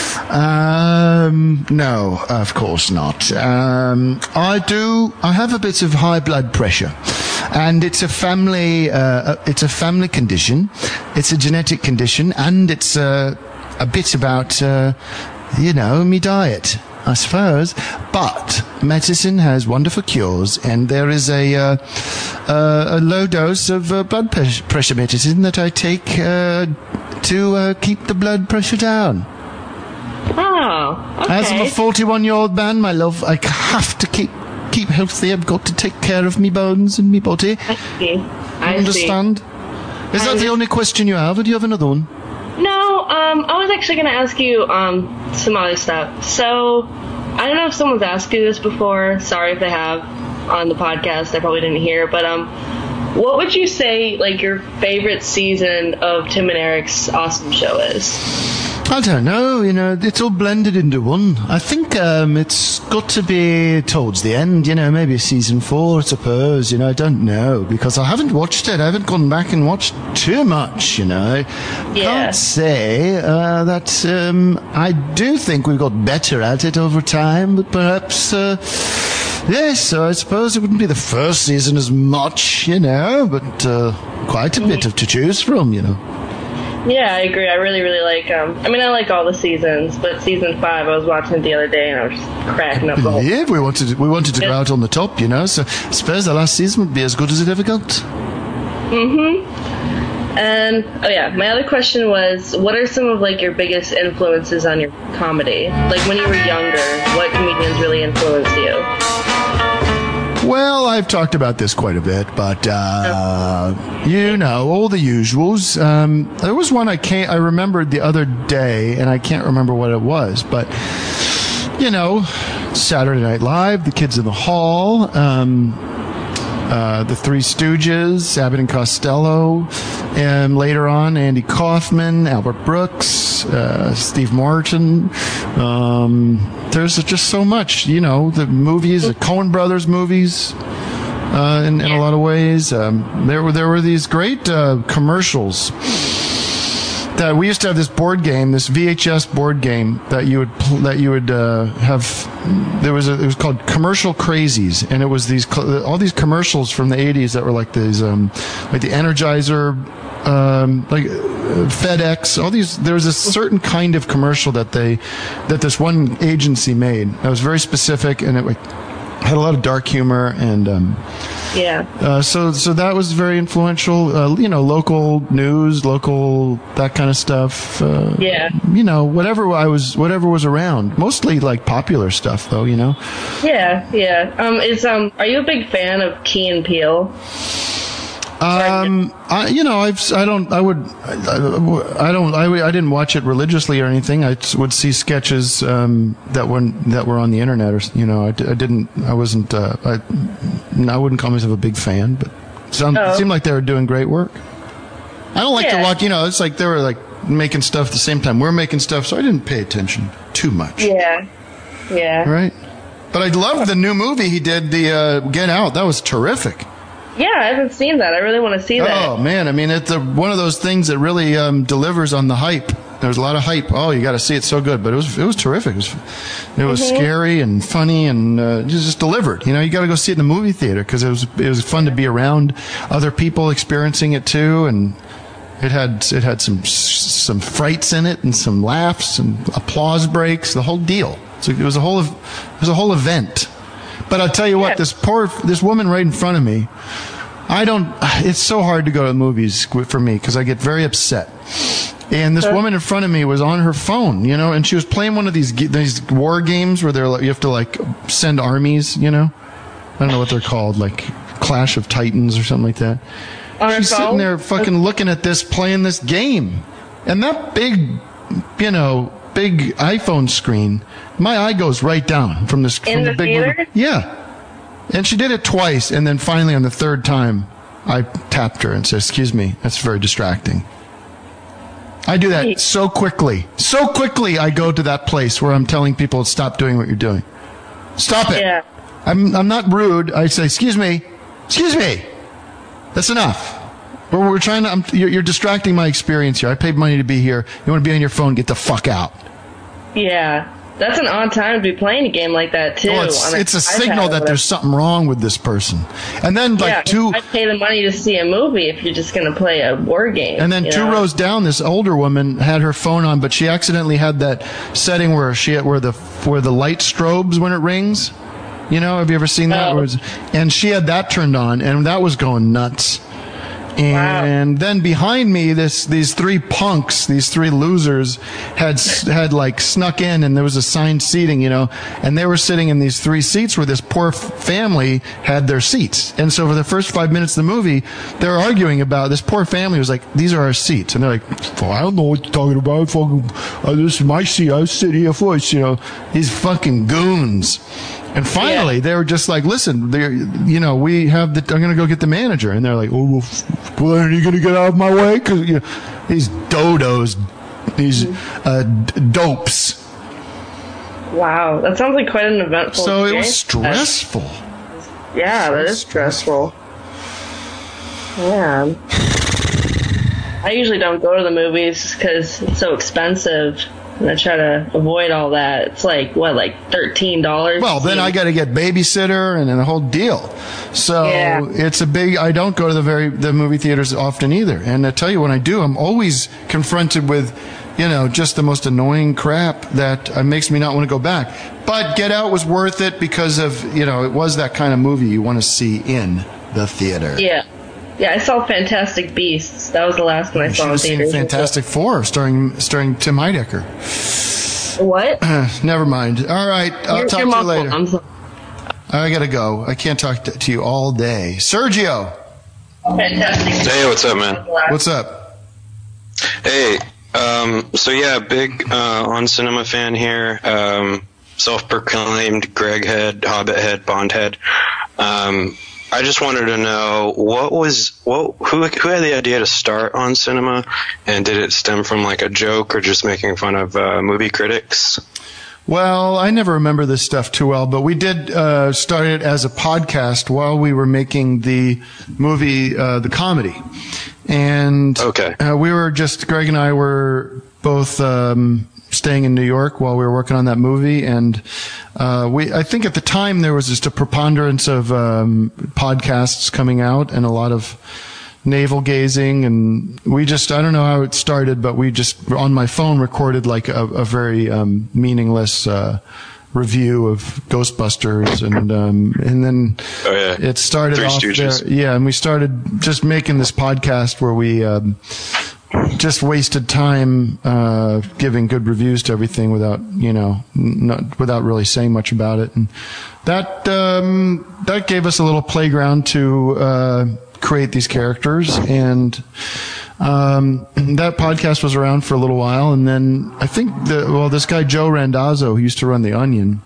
Um, no, of course not. Um, I do, I have a bit of high blood pressure. And it's a family, uh, it's a family condition. It's a genetic condition, and it's uh, a bit about, uh, you know, me diet, I suppose. But medicine has wonderful cures, and there is a uh, uh, a low dose of uh, blood pressure medicine that I take uh, to uh, keep the blood pressure down. Oh, okay. As I'm a forty-one-year-old man, my love, I have to keep keep healthy. I've got to take care of me bones and me body. I see. I understand? see. Is that I the only question you have, or do you have another one? No, um, I was actually going to ask you um some other stuff. So, I don't know if someone's asked you this before. Sorry if they have on the podcast. I probably didn't hear. But um, what would you say, like, your favorite season of Tim and Eric's Awesome Show is? I don't know, you know, it's all blended into one. I think um, it's got to be towards the end, you know, maybe season four, I suppose, you know, I don't know, because I haven't watched it, I haven't gone back and watched too much, you know. Yeah. Can't say uh, that um, I do think we've got better at it over time, but perhaps, uh, yes, so I suppose it wouldn't be the first season as much, you know, but uh, quite a bit of to choose from, you know. Yeah, I agree. I really, really like, um, I mean, I like all the seasons, but season five, I was watching it the other day and I was just cracking up the whole Yeah, we wanted to, we wanted to go out on the top, you know, so I suppose the last season would be as good as it ever got. Mm-hmm. And oh yeah, my other question was, what are some of like your biggest influences on your comedy? Like when you were younger, what comedians really influenced you? Well, I've talked about this quite a bit, but uh, you know, all the usuals. Um, there was one I can't. I remembered the other day, and I can't remember what it was, but you know, Saturday Night Live, The Kids in the Hall, um, uh, The Three Stooges, Abbott and Costello, and later on, Andy Kaufman, Albert Brooks, uh, Steve Martin. Um, there's just so much, you know, the movies, the Coen Brothers movies, uh, in, in a lot of ways. Um, there were, there were these great, uh, commercials that we used to have this board game, this V H S board game that you would, pl- that you would, uh, have. There was a, it was called Commercial Crazies, and it was these, all these commercials from the eighties that were like these, um, like the Energizer, um, like FedEx, all these. There was a certain kind of commercial that they, that this one agency made that was very specific, and it like had a lot of dark humor, and um, yeah. Uh, so so that was very influential. Uh, you know, local news, local that kind of stuff. Uh, yeah. You know, whatever I was, whatever was around. Mostly like popular stuff, though. You know. Yeah, yeah. Um, is um, are you a big fan of Key and Peele? Um, I, you know, I've, I don't, I would, I, I don't, I, I didn't watch it religiously or anything. I would see sketches, um, that were, that were on the internet or, you know, I, I didn't, I wasn't, uh, I, I wouldn't call myself a big fan, but it, sound, Oh. it seemed like they were doing great work. I don't like Yeah. to watch, you know, it's like they were like making stuff at the same time we're making stuff, so I didn't pay attention too much. Yeah, yeah. Right? But I loved the new movie he did, the, uh, Get Out. That was terrific. Yeah, I haven't seen that. I really want to see that. Oh man, I mean, it's a, one of those things that really um, delivers on the hype. There's a lot of hype. Oh, you got to see it. So good, but it was it was terrific. It was, it was Mhm. scary and funny and uh, just, just delivered. You know, you got to go see it in the movie theater because it was it was fun to be around other people experiencing it too, and it had it had some some frights in it and some laughs and applause breaks. The whole deal. So it was a whole it was a whole event. But I'll tell you what, this poor, this woman right in front of me, I don't, it's so hard to go to the movies for me because I get very upset. And this woman in front of me was on her phone, you know, and she was playing one of these these war games where they're like, you have to like send armies, you know? I don't know what they're called, like Clash of Titans or something like that. On her She's sitting phone? there fucking looking at this, playing this game. And that big, you know, big iPhone screen, my eye goes right down from this. In from the big theater? movie. Yeah. And she did it twice, and then finally on the third time, I tapped her and said, excuse me, that's very distracting. I do that so quickly. So quickly I go to that place where I'm telling people, stop doing what you're doing. Stop it. Yeah. I'm, I'm not rude. I say, excuse me. Excuse me. That's enough. We're, we're trying to, I'm, you're, you're distracting my experience here. I paid money to be here. You want to be on your phone, get the fuck out. Yeah. That's an odd time to be playing a game like that, too. Well, it's, on it's a iPad signal or that there's something wrong with this person. And then like yeah, two, I'd pay the money to see a movie if you're just going to play a war game. and then you two know? rows down, this older woman had her phone on, but she accidentally had that setting where she where the where the light strobes when it rings. You know, have you ever seen that? Oh. Where it's- and she had that turned on, and that was going nuts. And then behind me, this these three punks, these three losers, had s- had like snuck in, and there was assigned seating, you know, and they were sitting in these three seats where this poor f- family had their seats. And so for the first five minutes of the movie, they were arguing about this poor family was like, "These are our seats," and they're like, well, "I don't know what you're talking about. Fucking, uh, this is my seat. I sit here first," you know, these fucking goons. And finally, they were just like, "Listen, they're, you know, we have the. I'm going to go get the manager." And they're like, "Oh, well, f- well are you going to get out of my way?" Because you know, these dodos, these uh, d- dopes. Wow, that sounds like quite an eventful So it was experience. stressful. Yeah, that is stressful. Yeah. I usually don't go to the movies because it's so expensive. And I try to avoid all that. It's like, what, like thirteen dollars? Well, then I got to get babysitter and then the whole deal. So Yeah. it's a big. I don't go to the very the movie theaters often either. And I tell you, when I do, I'm always confronted with, you know, just the most annoying crap that uh, makes me not want to go back. But Get Out was worth it because of, you know, it was that kind of movie you want to see in the theater. Yeah. Yeah, I saw Fantastic Beasts. That was the last one I You saw should in have seen theaters. Fantastic Four starring starring Tim Heidecker. What? Never mind. All right, I'll You're- talk you're to you muffled. later. I'm sorry. I gotta go. I can't talk to, to you all day. Sergio, Fantastic. Hey, what's up, man? what's up? Hey, um, so yeah, big uh, on cinema fan here. Um, self-proclaimed Greg head, Hobbit head, Bond head. Um, I just wanted to know what was what who who had the idea to start on cinema, and did it stem from like a joke or just making fun of uh, movie critics? Well, I never remember this stuff too well, but we did uh, start it as a podcast while we were making the movie, uh, the comedy. And okay. uh, we were just, Greg and I were both um, staying in New York while we were working on that movie. And uh, we, I think at the time there was just a preponderance of um, podcasts coming out and a lot of navel gazing, and we just, I don't know how it started, but we just on my phone recorded like a, a very um, meaningless uh, review of Ghostbusters, and um, and then oh, yeah. it started Three off Stooges. there, yeah, and we started just making this podcast where we um, just wasted time uh, giving good reviews to everything without, you know, not without really saying much about it, and that um, that gave us a little playground to uh, create these characters, and um, that podcast was around for a little while, and then I think the, well, this guy Joe Randazzo, who used to run The Onion,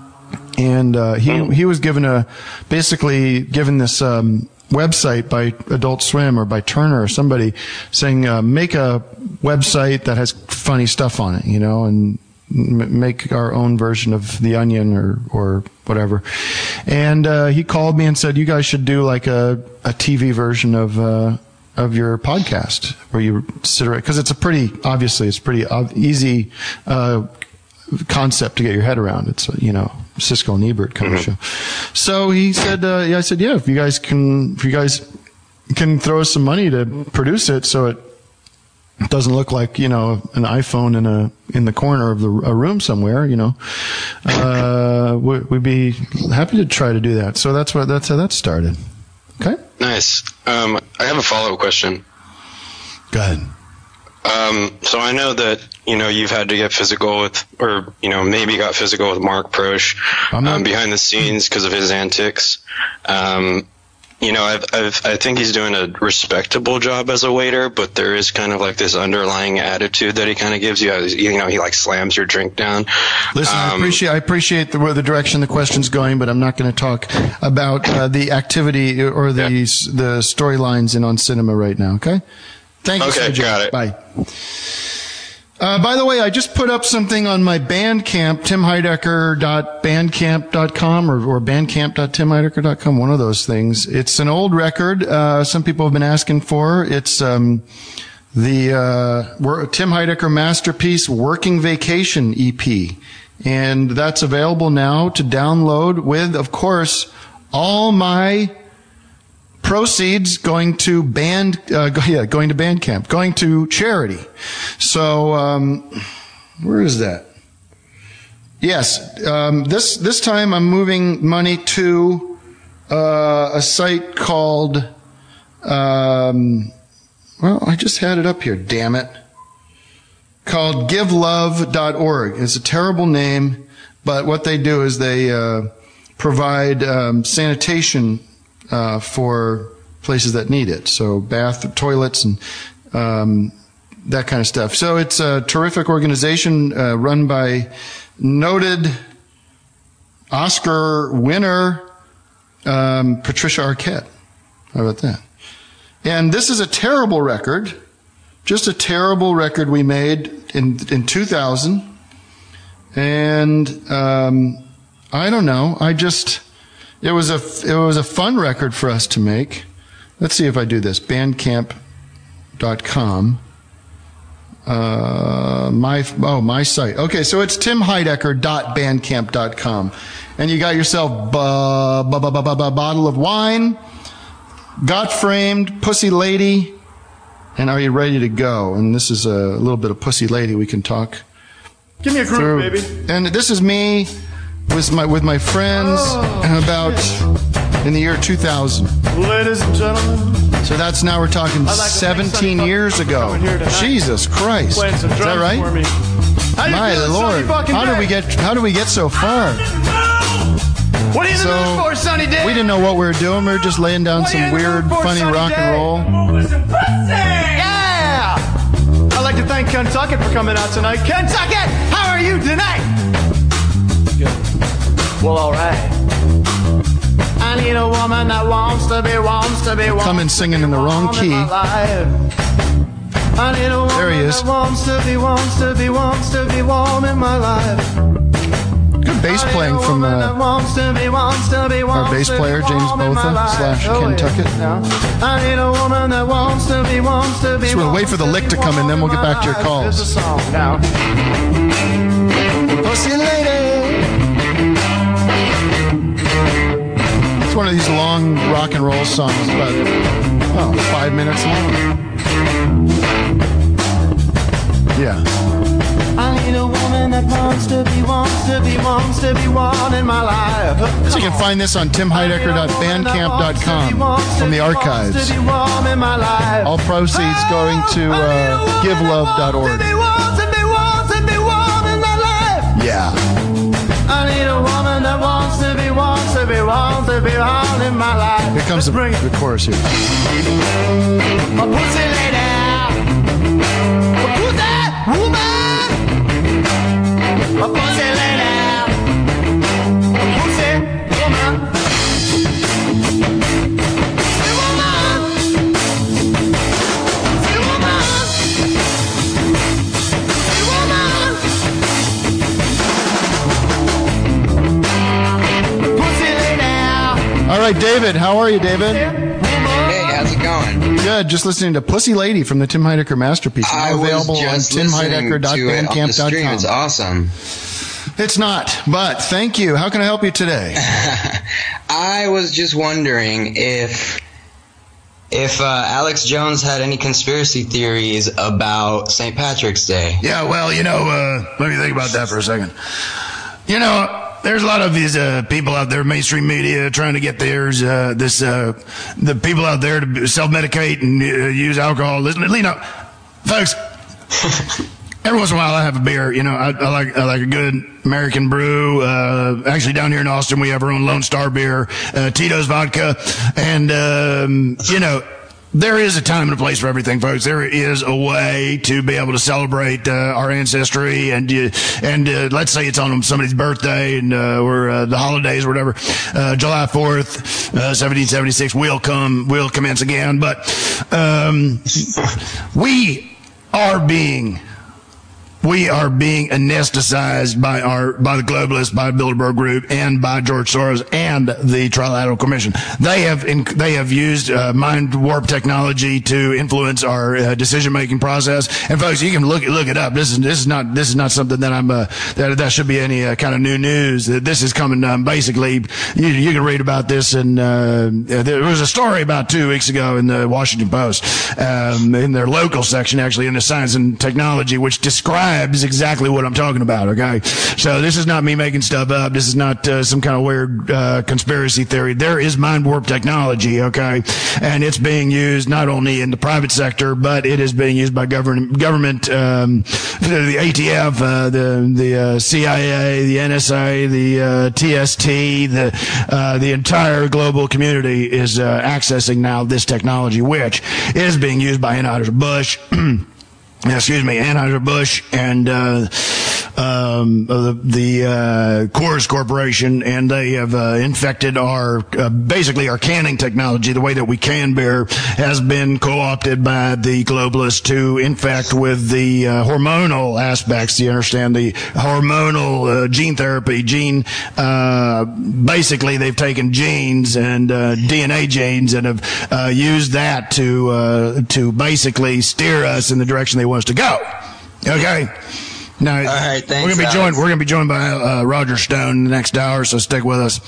and uh, he he was given a basically given this um, website by Adult Swim or by Turner or somebody saying uh, make a website that has funny stuff on it, you know, and m- make our own version of The Onion or or whatever. And uh, he called me and said, you guys should do like a, a T V version of uh, of your podcast where you sit around, because it's a pretty, obviously it's pretty ob- easy uh, concept to get your head around. It's, you know, Siskel and Ebert kind of show. So he said, uh, yeah, I said, yeah, if you guys can, if you guys can throw us some money to produce it so it doesn't look like, you know, an iPhone in a in the corner of the a room somewhere, you know, uh, we, we'd be happy to try to do that. So that's what that's how that started. Okay. Nice. Um, I have a follow-up question. Go ahead. Um, so I know that, you know, you've had to get physical with, or, you know, maybe got physical with Mark Prosh um, behind the scenes because of his antics. Um, you know, I've, I've, I think he's doing a respectable job as a waiter, but there is kind of like this underlying attitude that he kind of gives you. You know, he like slams your drink down. Listen, I Um, appreciate I appreciate the, where the direction the question's going, but I'm not going to talk about uh, the activity or the the storylines in On Cinema right now. Okay. Thank you. Okay, Sergio. got it. Bye. Uh, by the way, I just put up something on my Bandcamp, tim heidecker dot bandcamp dot com or, or bandcamp dot tim heidecker dot com, one of those things. It's an old record, uh, some people have been asking for. It's, um, the, uh, wor- Tim Heidecker Masterpiece Working Vacation E P. And that's available now to download with, of course, all my proceeds going to band, uh, go, yeah, going to Bandcamp, going to charity. So, um, where is that? Yes, um, this this time I'm moving money to uh, a site called. Um, well, I just had it up here. Damn it! Called give love dot org. It's a terrible name, but what they do is they uh, provide um, sanitation. Uh, for places that need it. So bath, toilets, and um, that kind of stuff. So it's a terrific organization uh, run by noted Oscar winner um, Patricia Arquette. How about that? And this is a terrible record, just a terrible record we made in in two thousand. And um, I don't know. I just... It was a it was a fun record for us to make. Let's see if I do this. bandcamp dot com. Uh, my oh my site. Okay, so it's tim heidecker dot bandcamp dot com, and you got yourself a bu- bu- bu- bu- bu- bottle of wine, Got Framed, Pussy Lady, and Are You Ready to Go? And this is a little bit of Pussy Lady. We can talk. Give me a through. groove, baby. And this is me with my with my friends Oh, about in the year two thousand. Ladies and gentlemen. So that's now we're talking I'd like to thank seventeen Sonny years Fucking for ago. coming here tonight. Jesus Christ. Playing some Is that drums right? for me. How you My feeling, Lord. Sonny fucking How did Day? we get how did we get so far? What are you in the So, mood for, Sonny Day? we didn't know what we were doing. We were just laying down What are you some in the weird, mood for, funny Sonny rock Day? and roll. Yeah! I'd like to thank Kentucky for coming out tonight. Kentucky, how are you tonight? Good. Well, all right. I need a woman that wants to be, wants to be, wants Coming singing in the wrong warm in key. my life. I need a woman There he is. that wants to be, wants to be, wants to be warm in my life. Good bass playing from uh, Wants to be, wants to be, our wants bass to be player, James warm in my Botha life. slash Oh, yeah. Kentucky. I need a woman that wants to be, wants to be. So we'll wait for the lick to come in, then we'll get back to your calls. Here's a song now. Pussy lady. It's one of these long rock and roll songs, about oh, five minutes long. Yeah. I need a woman that wants to be, wants to be, wants to be one in my life. So you can find this on tim heidecker dot bandcamp dot com from the archives. To be warm in my life. All proceeds going to uh, give love dot org. To be warm, to be warm, to be warm in my life. Yeah. I need a woman that wants to be, wants to be, wants to be warm in my life. Here comes the, the chorus here. A pussy lady. A pussy woman. A pussy lady. A pussy woman. Pussy woman. Pussy woman. Pussy woman. Pussy lady. All right, David. How are you, David? Hey, how's it going? Good. Just listening to Pussy Lady from the Tim Heidecker Masterpiece. Now I was available on just tim heidecker listening dot to it on the bandcamp dot stream. com. It's awesome. It's not, but thank you. How can I help you today? I was just wondering if if uh, Alex Jones had any conspiracy theories about Saint Patrick's Day. Yeah, well, you know, uh, let me think about that for a second. You know, there's a lot of these uh, people out there, mainstream media, trying to get theirs. Uh, this uh, the people out there to self-medicate and uh, use alcohol. Listen, you know, folks. Every once in a while, I have a beer. You know, I, I like I like a good American brew. Uh, actually, down here in Austin, we have our own Lone Star beer, uh, Tito's vodka, and um, you know. There is a time and a place for everything, folks. There is a way to be able to celebrate uh, our ancestry, and uh, and uh, let's say it's on somebody's birthday and uh, or uh, the holidays or whatever. Uh, July fourth, uh, seventeen seventy-six will come will commence again, but um, we are being. We are being anesthetized by our by the globalists, by Bilderberg Group, and by George Soros and the Trilateral Commission. They have in, they have used uh, mind warp technology to influence our uh, decision making process. And folks, you can look look it up. This is this is not this is not something that I'm uh, that that should be any uh, kind of new news. This is coming um, basically. You, you can read about this, and uh, there was a story about two weeks ago in the Washington Post, um, in their local section, actually in the Science and Technology, which describes exactly what I'm talking about, okay? So this is not me making stuff up. This is not uh, some kind of weird uh, conspiracy theory. There is mind warp technology, okay? And it's being used not only in the private sector, but it is being used by government, government um, the A T F, uh, the the uh, C I A, the N S A, the uh, T S T, the uh, the entire global community is uh, accessing now this technology, which is being used by Anheuser-Busch. Excuse me, Anheuser-Busch and uh, um, the, the uh, Coors Corporation, and they have uh, infected our uh, basically our canning technology. The way that we can beer has been co-opted by the globalists to infect with the uh, hormonal aspects. You understand, the hormonal uh, gene therapy, gene. Uh, basically, they've taken genes and uh, D N A genes and have uh, used that to uh, to basically steer us in the direction they want us to go. Okay. Now, All right, thanks, we're gonna be Alex. joined. We're gonna be joined by uh, Roger Stone in the next hour, so stick with us.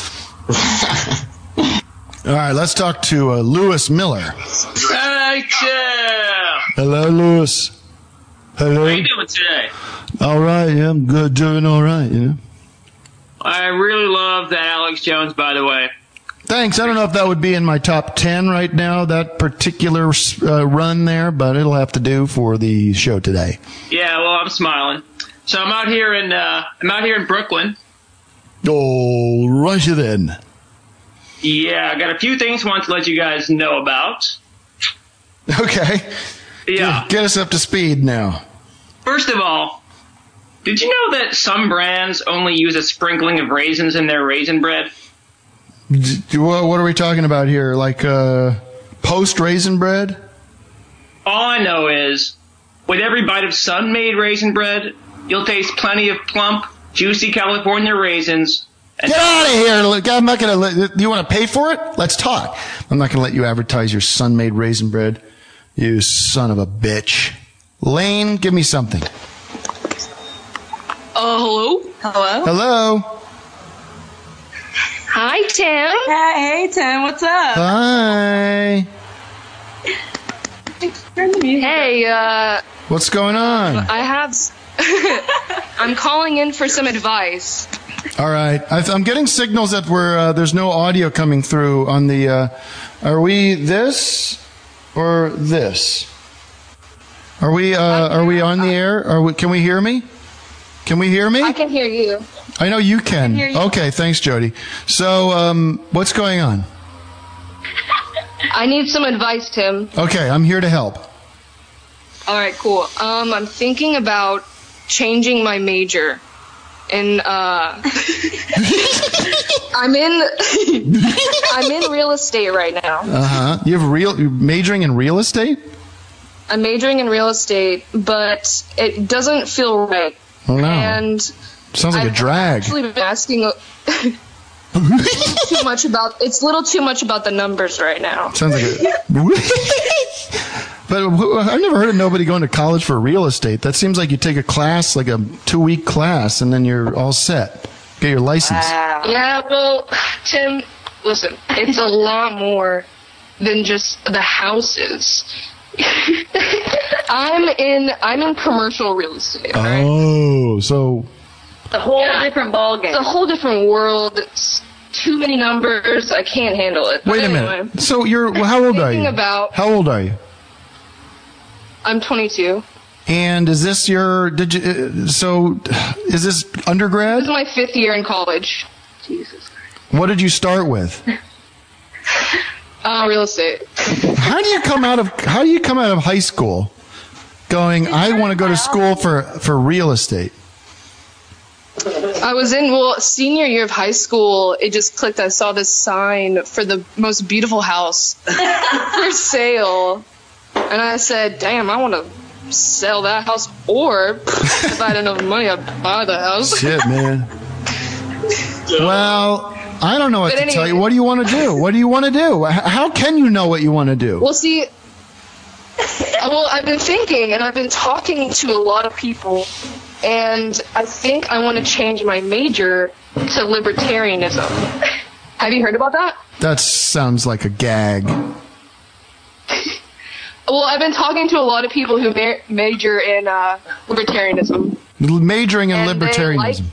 All right, let's talk to uh, Lewis Miller. Hey, Jeff. Hello, Lewis. Hello. How you doing today? All right, yeah, I'm good, doing all right, you know. I really love that Alex Jones, by the way. Thanks. I don't know if that would be in my top ten right now, that particular uh, run there, but it'll have to do for the show today. Yeah, well, I'm smiling. So I'm out here in uh, I'm out here in Brooklyn. Oh, rush it in. Yeah, I got a few things I want to let you guys know about. Okay. Yeah. Get, get us up to speed now. First of all, did you know that some brands only use a sprinkling of raisins in their raisin bread? D- what what are we talking about here? Like uh, post raisin bread? All I know is, with every bite of sun-made raisin bread, you'll taste plenty of plump, juicy California raisins. And Get out of here! Look, I'm not gonna let. You want to pay for it? Let's talk. I'm not gonna let you advertise your sun-made raisin bread. You son of a bitch. Lane, give me something. Oh, uh, hello? Hello. Hello. Hi, Tim. Hey, hey, Tim. What's up? Hi. Hey, uh... What's going on? I have... I'm calling in for some advice. All right. I th- I'm getting signals that we're, uh, there's no audio coming through on the... Uh, are we this or this? Are we, uh, are we on the air? Are we, can we hear me? Can we hear me? I can hear you. I know you can. I can hear you. Okay, thanks, Jody. So, um, what's going on? I need some advice, Tim. Okay, I'm here to help. All right, cool. Um, I'm thinking about changing my major. And, uh... I'm in... I'm in real estate right now. Uh-huh. You have real... You're majoring in real estate? I'm majoring in real estate, but it doesn't feel right. Oh, no. And... Sounds like I've a drag. actually been asking... too much about... It's a little too much about the numbers right now. Sounds like a... But I've never heard of nobody going to college for real estate. That seems like you take a class, like a two-week class, and then you're all set. Get your license. Yeah, well, Tim, listen, it's a lot more than just the houses. I'm in I'm in commercial real estate. Right? Oh, so... The whole different ballgame. The whole different world. It's too many numbers. I can't handle it. Wait But a anyway, minute. So you're... Well, how old are thinking you? about- How old are you? I'm twenty-two. And is this your... Did you... uh, So, is this undergrad? This is my fifth year in college. Jesus. What did you start with? Uh, real estate. How do you come out of how do you come out of high school going, I want to go to school for, for real estate? I was in, well, senior year of high school, it just clicked. I saw this sign for the most beautiful house for sale. And I said, damn, I want to sell that house. Or if I had enough money, I'd buy the house. Shit, man. Well, I don't know what But to anyway. tell you. What do you want to do? What do you want to do? H- How can you know what you want to do? Well, see, well, I've been thinking and I've been talking to a lot of people, and I think I want to change my major to libertarianism. Have you heard about that? That sounds like a gag. Well, I've been talking to a lot of people who ma- major in uh, libertarianism. Majoring in And they libertarianism.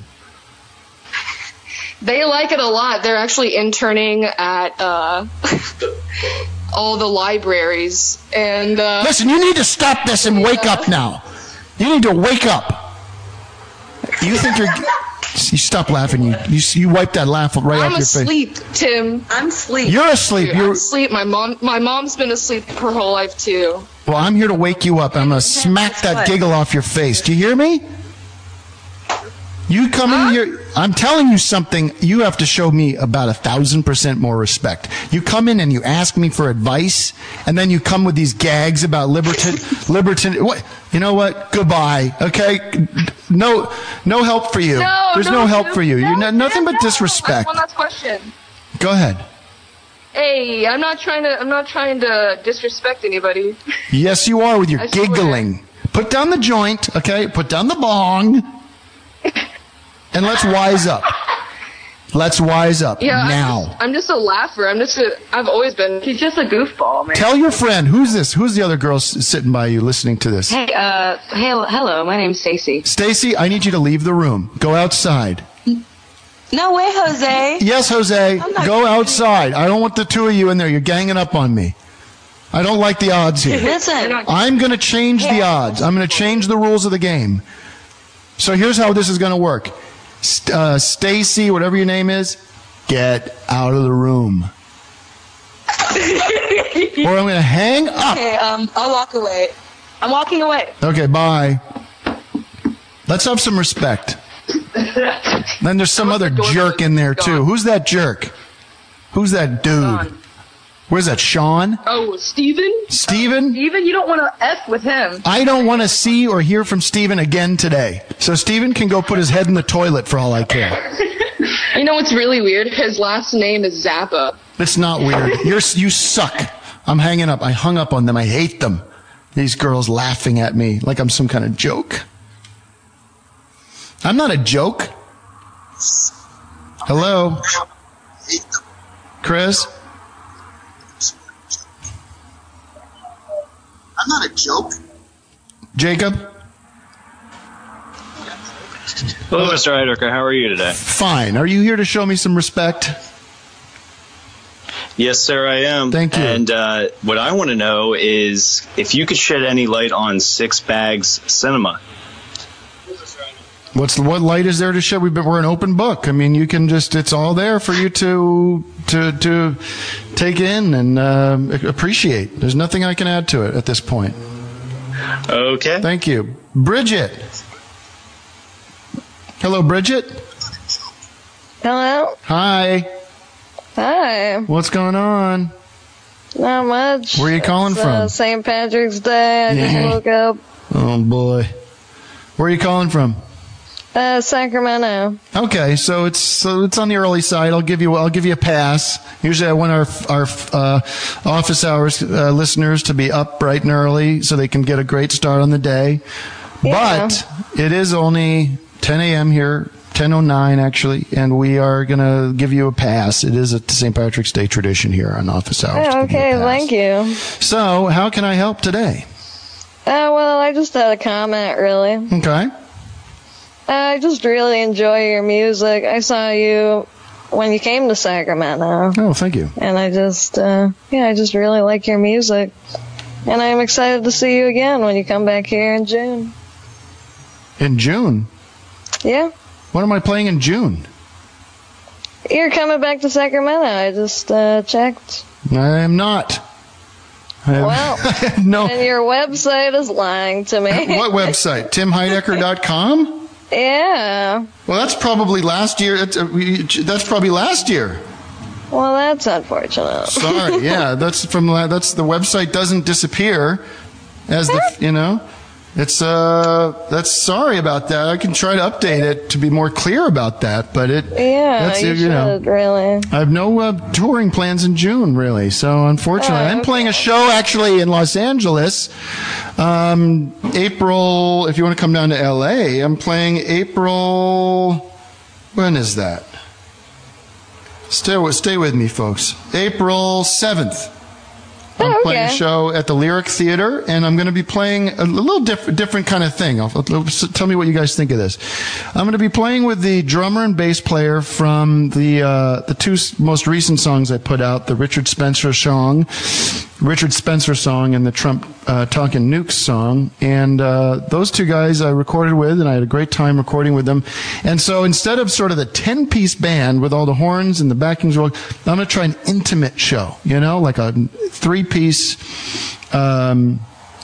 They like it a lot. They're actually interning at uh, all the libraries. And uh, Listen, you need to stop this and wake up now. You need to wake up. You think you're... You stop laughing. You you, you wipe that laugh right I'm off your face. asleep, Tim. I'm asleep. You're asleep. Dude, You're- I'm asleep. My mom, my mom's been asleep her whole life too. Well, I'm here to wake you up. I'm going to smack that What? giggle off your face. Do you hear me? You come in here. I'm telling you something. You have to show me about a thousand percent more respect. You come in and you ask me for advice, and then you come with these gags about libertin, libertin. What? You know what? Goodbye. Okay. No, no help for you. No, There's no, no help no, for you. no, You're not, nothing no, but no. disrespect. I have one last question. Go ahead. Hey, I'm not trying to. I'm not trying to disrespect anybody. Yes, you are with your I swear. giggling. Put down the joint, okay? Put down the bong. And let's wise up. Let's wise up Yeah, now. I'm just, I'm just a laugher. I'm just a. I've always been. He's just a goofball, man. Tell your friend. Who's this? Who's the other girl s- sitting by you listening to this? Hey, uh, hey, hello, my name's Stacy. Stacy, I need you to leave the room. Go outside. No way, Jose. Yes, Jose. Go outside. I don't want the two of you in there. You're ganging up on me. I don't like the odds here. Listen. I'm going to change the odds. I'm going to change the rules of the game. So here's how this is going to work. St- uh, Stacy, whatever your name is, get out of the room. Or I'm going to hang up. Okay, um, I'll walk away. I'm walking away. Okay, bye. Let's have some respect. Then there's some other jerk in there, too. Who's that jerk? Who's that dude? Where's that, Sean? Oh, Steven? Steven? Steven, you don't want to F with him. I don't want to see or hear from Steven again today. So Steven can go put his head in the toilet for all I care. You know what's really weird? His last name is Zappa. It's not weird. You're, you suck. I'm hanging up. I hung up on them. I hate them. These girls laughing at me like I'm some kind of joke. I'm not a joke. Hello? Chris? I'm not a joke. Jacob? Hello, Mister Eiderker. How are you today? Fine. Are you here to show me some respect? Yes, sir, I am. Thank you. And uh, what I want to know is if you could shed any light on Six Bags Cinema. What's what light is there to shed? We've been, we're an open book. I mean, you can just, it's all there for you to to to take in and uh, appreciate. There's nothing I can add to it at this point. Okay. Thank you. Bridget. Hello, Bridget. Hello. Hi. Hi. What's going on? Not much. Where are you calling it's, from? Uh, Saint Patrick's Day. I Yeah. just woke up. Oh, boy. Where are you calling from? Uh, Sacramento. Okay, so it's so it's on the early side. I'll give you I'll give you a pass. Usually, I want our our uh, office hours uh, listeners to be up bright and early so they can get a great start on the day. Yeah. But it is only ten a.m. here, ten oh nine actually, and we are gonna give you a pass. It is a Saint Patrick's Day tradition here on office hours. Oh, okay, thank you. So, how can I help today? Uh, well, I just had a comment, really. Okay. I just really enjoy your music. I saw you when you came to Sacramento. Oh, thank you. And I just, uh, yeah, I just really like your music. And I'm excited to see you again when you come back here in June. In June? Yeah. What am I playing in June? You're coming back to Sacramento. I just uh, checked. I am not. I have, Well, I have no. and your website is lying to me. What website? tim heidecker dot com? Yeah. Well, that's probably last year. That's, uh, we- that's probably last year. Well, that's unfortunate. Sorry. Yeah, that's from. la- That's the website doesn't disappear, as the you know. It's uh. That's sorry about that. I can try to update it to be more clear about that, but it. Yeah, that's, you, you know. should, really. I have no uh, touring plans in June, really. So, unfortunately, Oh, I'm playing a show actually in Los Angeles. Um, April, if you want to come down to L A, I'm playing April. When is that? Stay with, stay with me, folks. April seventh. I'm Oh, playing a okay. show at the Lyric Theater, and I'm going to be playing a little diff- different kind of thing. I'll, I'll- tell me what you guys think of this. I'm going to be playing with the drummer and bass player from the uh, the two s- most recent songs I put out, the Richard Spencer song, Richard Spencer song, and the Trump uh, Talkin' Nukes song. And uh, those two guys I recorded with, and I had a great time recording with them. And so instead of sort of the ten-piece band with all the horns and the backings, I'm going to try an intimate show, you know, like a three-piece, um,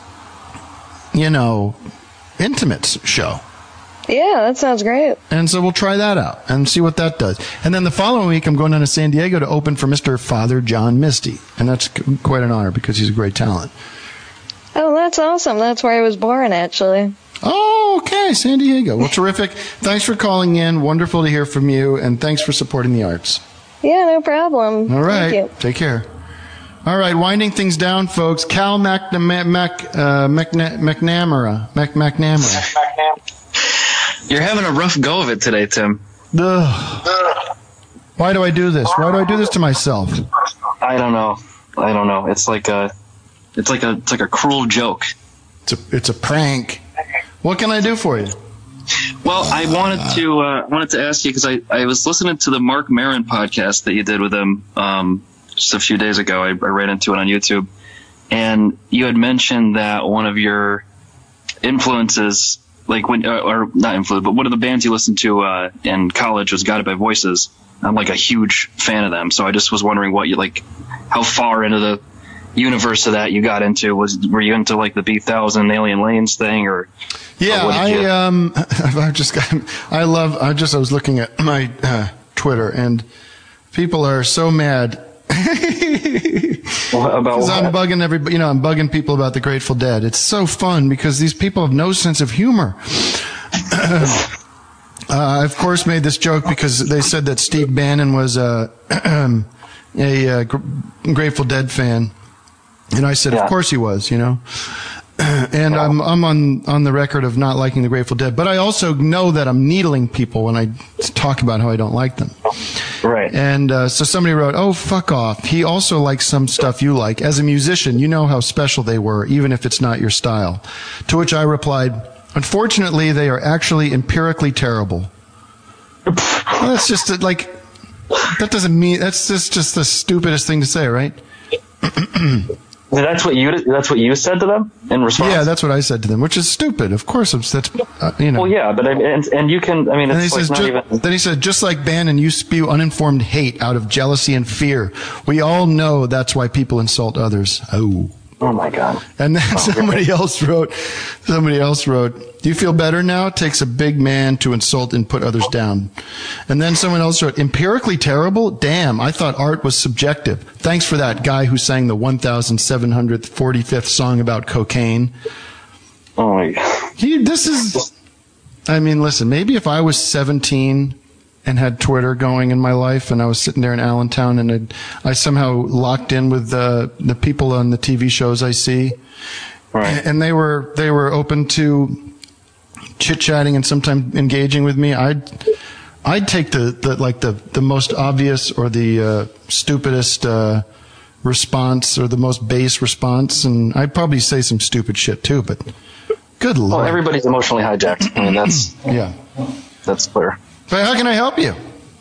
you know, intimates show. Yeah, that sounds great. And so we'll try that out and see what that does. And then the following week, I'm going down to San Diego to open for Mister Father John Misty. And that's c- quite an honor because he's a great talent. Oh, that's awesome. That's where I was born, actually. Oh, okay, San Diego. Well, terrific. Thanks for calling in. Wonderful to hear from you. And thanks for supporting the arts. Yeah, no problem. All right. Thank you. Take care. All right, winding things down, folks. Cal McNamara, Mac, uh, McNa- McNamara, Mac, McNamara. You're having a rough go of it today, Tim. Ugh. Why do I do this? Why do I do this to myself? I don't know. I don't know. It's like a, it's like a, it's like a cruel joke. It's a, it's a prank. What can I do for you? Well, I wanted to uh, wanted to ask you because I, I was listening to the Mark Maron podcast that you did with him um, just a few days ago. I, I ran into it on YouTube, and you had mentioned that one of your influences, like when uh, or not influence, but one of the bands you listened to uh, in college was Guided by Voices. I'm like a huge fan of them, so I just was wondering what you like, how far into the universe of that you got into. Was were you into like the B thousand Alien Lanes thing, or yeah? or what did I you- um I just got, I love I just I was looking at my uh, Twitter, and people are so mad. What about Because I'm what? bugging everybody, you know, I'm bugging people about the Grateful Dead. It's so fun because these people have no sense of humor. uh, I, of course, made this joke because they said that Steve Bannon was uh, a uh, Gr- Grateful Dead fan, and I said, Yeah. of course he was, you know. And I'm I'm on on the record of not liking the Grateful Dead, but I also know that I'm needling people when I talk about how I don't like them. Right. And uh, so somebody wrote, "Oh, fuck off. He also likes some stuff you like. As a musician, you know how special they were, even if it's not your style." To which I replied, "Unfortunately, they are actually empirically terrible." Well, that's just a, like that doesn't mean that's just just the stupidest thing to say, right? That's what you that's what you said to them in response. Yeah, that's what I said to them, which is stupid. Of course, it's, that's uh, you know. Well, yeah, but I, and and you can. I mean, And he it's like says, not ju- even. then he said, just like Bannon, you spew uninformed hate out of jealousy and fear. We all know that's why people insult others. Oh. Oh my God. And then somebody else wrote, somebody else wrote, do you feel better now? It takes a big man to insult and put others down. And then someone else wrote, empirically terrible? Damn, I thought art was subjective. Thanks for that guy who sang the one thousand seven hundred forty-fifth song about cocaine. Oh my God. He, this is, I mean, listen, maybe if I was seventeen and had Twitter going in my life, and I was sitting there in Allentown, and I'd, I somehow locked in with the the people on the T V shows I see, right? And they were they were open to chit chatting and sometimes engaging with me. I'd I'd take the, the like the the most obvious or the uh, stupidest uh, response or the most base response, and I'd probably say some stupid shit too. But good lord, Well, everybody's emotionally hijacked. I mean, that's yeah, that's clear. But how can I help you?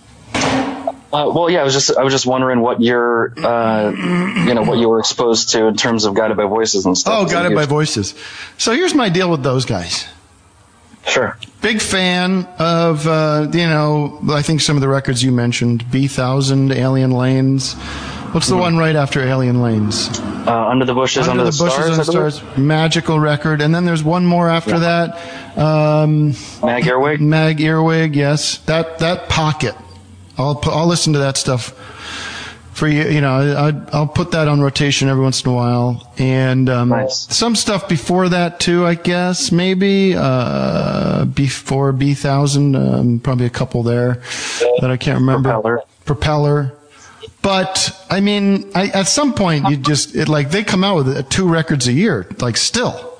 Uh, well, yeah, I was just I was just wondering what your uh, you know what you were exposed to in terms of Guided by Voices and stuff. Oh, Guided by Voices. So here's my deal with those guys. Sure. Big fan of uh, you know I think some of the records you mentioned, B thousand, Alien Lanes. What's the one right after Alien Lanes? Uh, Under the Bushes, Under, Under the, the Bushes, Stars. Under the I believe? Stars. Magical record, and then there's one more after Yeah. that. Um, Mag Earwig. Mag Earwig, yes. That that pocket. I'll put, I'll listen to that stuff for you. You know, I, I I'll put that on rotation every once in a while, and um, Nice. some stuff before that too. I guess maybe uh, before B thousand, um, probably a couple there that I can't remember. Propeller. Propeller. But I mean, I, at some point, you just it, like they come out with uh, two records a year, like still,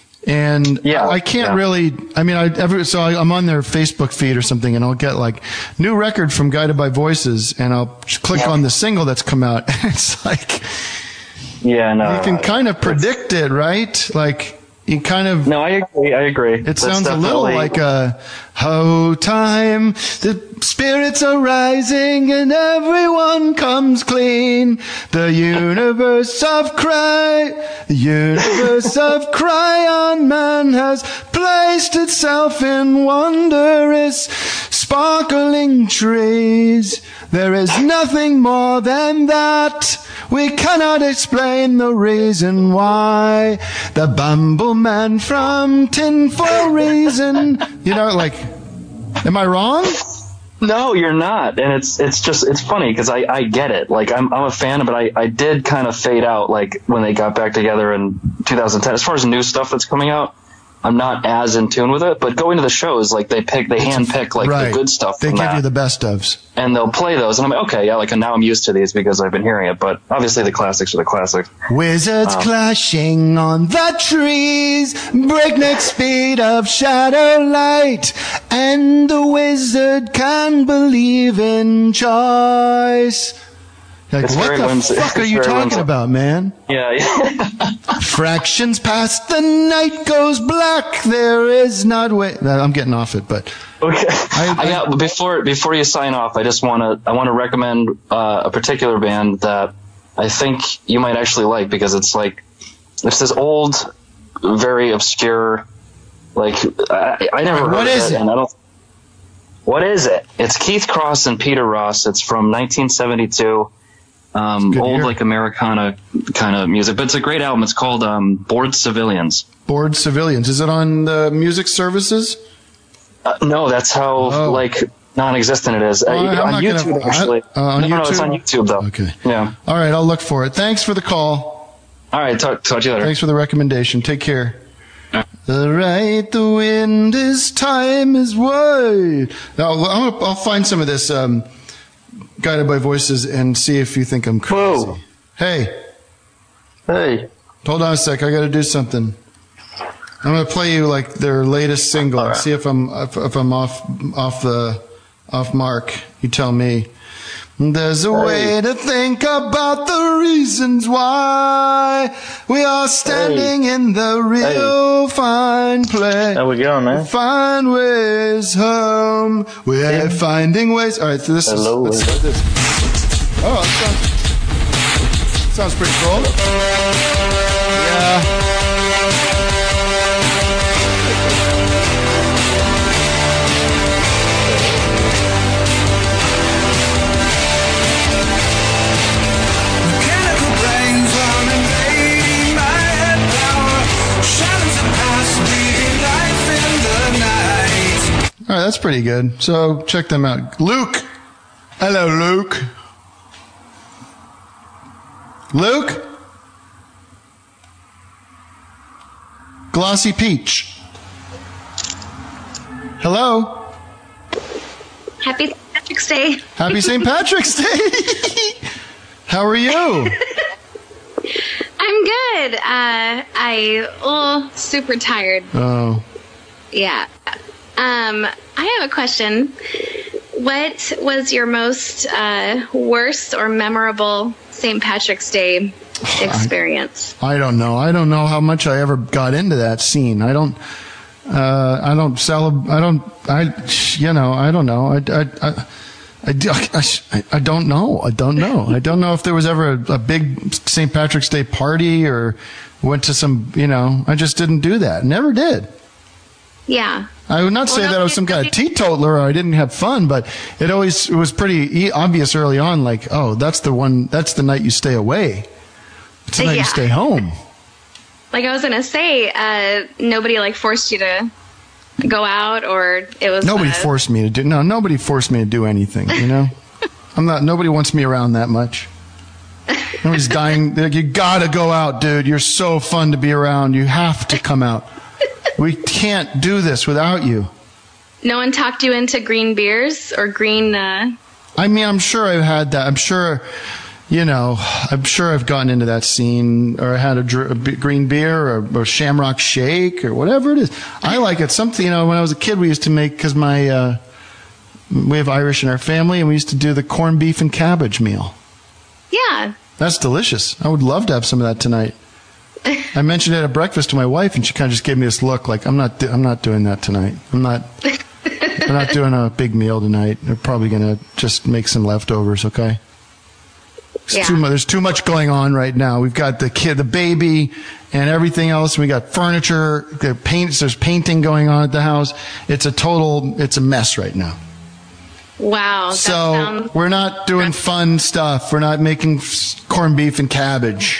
and Yeah, I can't yeah. really. I mean, I ever so I, I'm on their Facebook feed or something, and I'll get like new record from Guided by Voices, and I'll just click Yeah. on the single that's come out. It's like Yeah, no. you can kind of predict it, right? Like you kind of. No, I agree. I agree. It That's sounds a little definitely- like a "Ho time, the spirits are rising and everyone comes clean. The universe of cry, the universe of cry on man has placed itself in wondrous, sparkling trees. There is nothing more than that. We cannot explain the reason why the Bumble Man from Tinfoil Reason. You know, like, am I wrong? No, you're not, and it's it's just it's funny because I, I get it. Like I'm I'm a fan, but I, I did kind of fade out like when they got back together in two thousand ten. As far as new stuff that's coming out, I'm not as in tune with it. But going to the shows, like they pick they hand pick like Right. the good stuff They from give that, you the best ofs. and they'll play those, and I'm like, okay, yeah, like now I'm used to these because I've been hearing it. But obviously the classics are the classics. Wizards Um, clashing on the trees, breakneck speed of shadow light, and the wizard can believe in choice. Like, It's what very the whimsy- fuck are it's you very talking whimsical. about, man? Yeah, yeah. Fractions past the night goes black. There is not way. I'm getting off it, but Okay. I, I got before before you sign off. I just want to I want to recommend uh, a particular band that I think you might actually like because it's like it's this old, very obscure. Like I, I never heard What of is it, it? and I don't. What is it? It's Keith Cross and Peter Ross. It's from nineteen seventy-two. Um, old like Americana kind of music, but it's a great album. It's called um, Bored Civilians. Bored Civilians. Is it on the music services? Uh, no, that's how Oh. like non-existent it is. Uh, Well, I'm on not YouTube, gonna- actually. I- uh, on no, no, it's YouTube? on YouTube though. Okay. Yeah. All right, I'll look for it. Thanks for the call. All right, talk, talk to you later. Thanks for the recommendation. Take care. The right, the wind is time is wide. Now, I'll, I'll find some of this um, Guided by Voices and see if you think I'm crazy. Whoa. Hey. Hey. Hold on a sec. I got to do something. I'm going to play you like their latest single. All right. See if I'm if, if I'm off off the off mark. You tell me. There's a way to think about the reasons why we are standing in the real fine place. How we going, man? Find ways home. We're finding ways. All right, so this Hello. is. Let's start this. Oh, that sounds, sounds pretty cool. Yeah. All right, that's pretty good. So check them out. Luke. Hello, Luke. Luke? Glossy Peach. Hello? Happy Saint Patrick's Day. Happy Saint Patrick's Day. How are you? I'm good. Uh, I oh super tired. Oh. Yeah. Um, I have a question. What was your most uh, worst or memorable Saint Patrick's Day experience? I don't know. I don't know how much I ever got into that scene. I don't. Uh, I don't celebrate. I don't. I. You know. I don't know. I. I. I I, do- I, I don't know. I don't know. I don't know if there was ever a, a big Saint Patrick's Day party or went to some, you know, I just didn't do that. Never did. Yeah. I would not say that I was some kind of teetotaler or I didn't have fun, but it always it was pretty e- obvious early on, like, oh, that's the one, that's the night you stay away. It's the night Yeah. you stay home. Like I was gonna say, uh, nobody like forced you to go out, or it was Nobody uh, forced me to do, no, nobody forced me to do anything, you know? I'm not, nobody wants me around that much. Nobody's dying. They're like, you gotta go out, dude. You're so fun to be around. You have to come out. We can't do this without you. No one talked you into green beers or green. Uh, I mean, I'm sure I've had that. I'm sure, you know, I'm sure I've gotten into that scene or I had a, dr- a b- green beer or, or Shamrock Shake or whatever it is. I like it. Something, you know, when I was a kid, we used to make, because my, uh, we have Irish in our family, and we used to do the corned beef and cabbage meal. yeah. That's delicious. I would love to have some of that tonight. I mentioned it at breakfast to my wife, and she kind of just gave me this look, like I'm not, do- I'm not doing that tonight. I'm not, we're not doing a big meal tonight. We're probably gonna just make some leftovers, okay? It's Yeah. too mu- there's too much going on right now. We've got the kid, the baby, and everything else. We got furniture, the paint. There's painting going on at the house. It's a total, it's a mess right now. Wow. That So sounds. we're not doing fun stuff. We're not making f- corned beef and cabbage.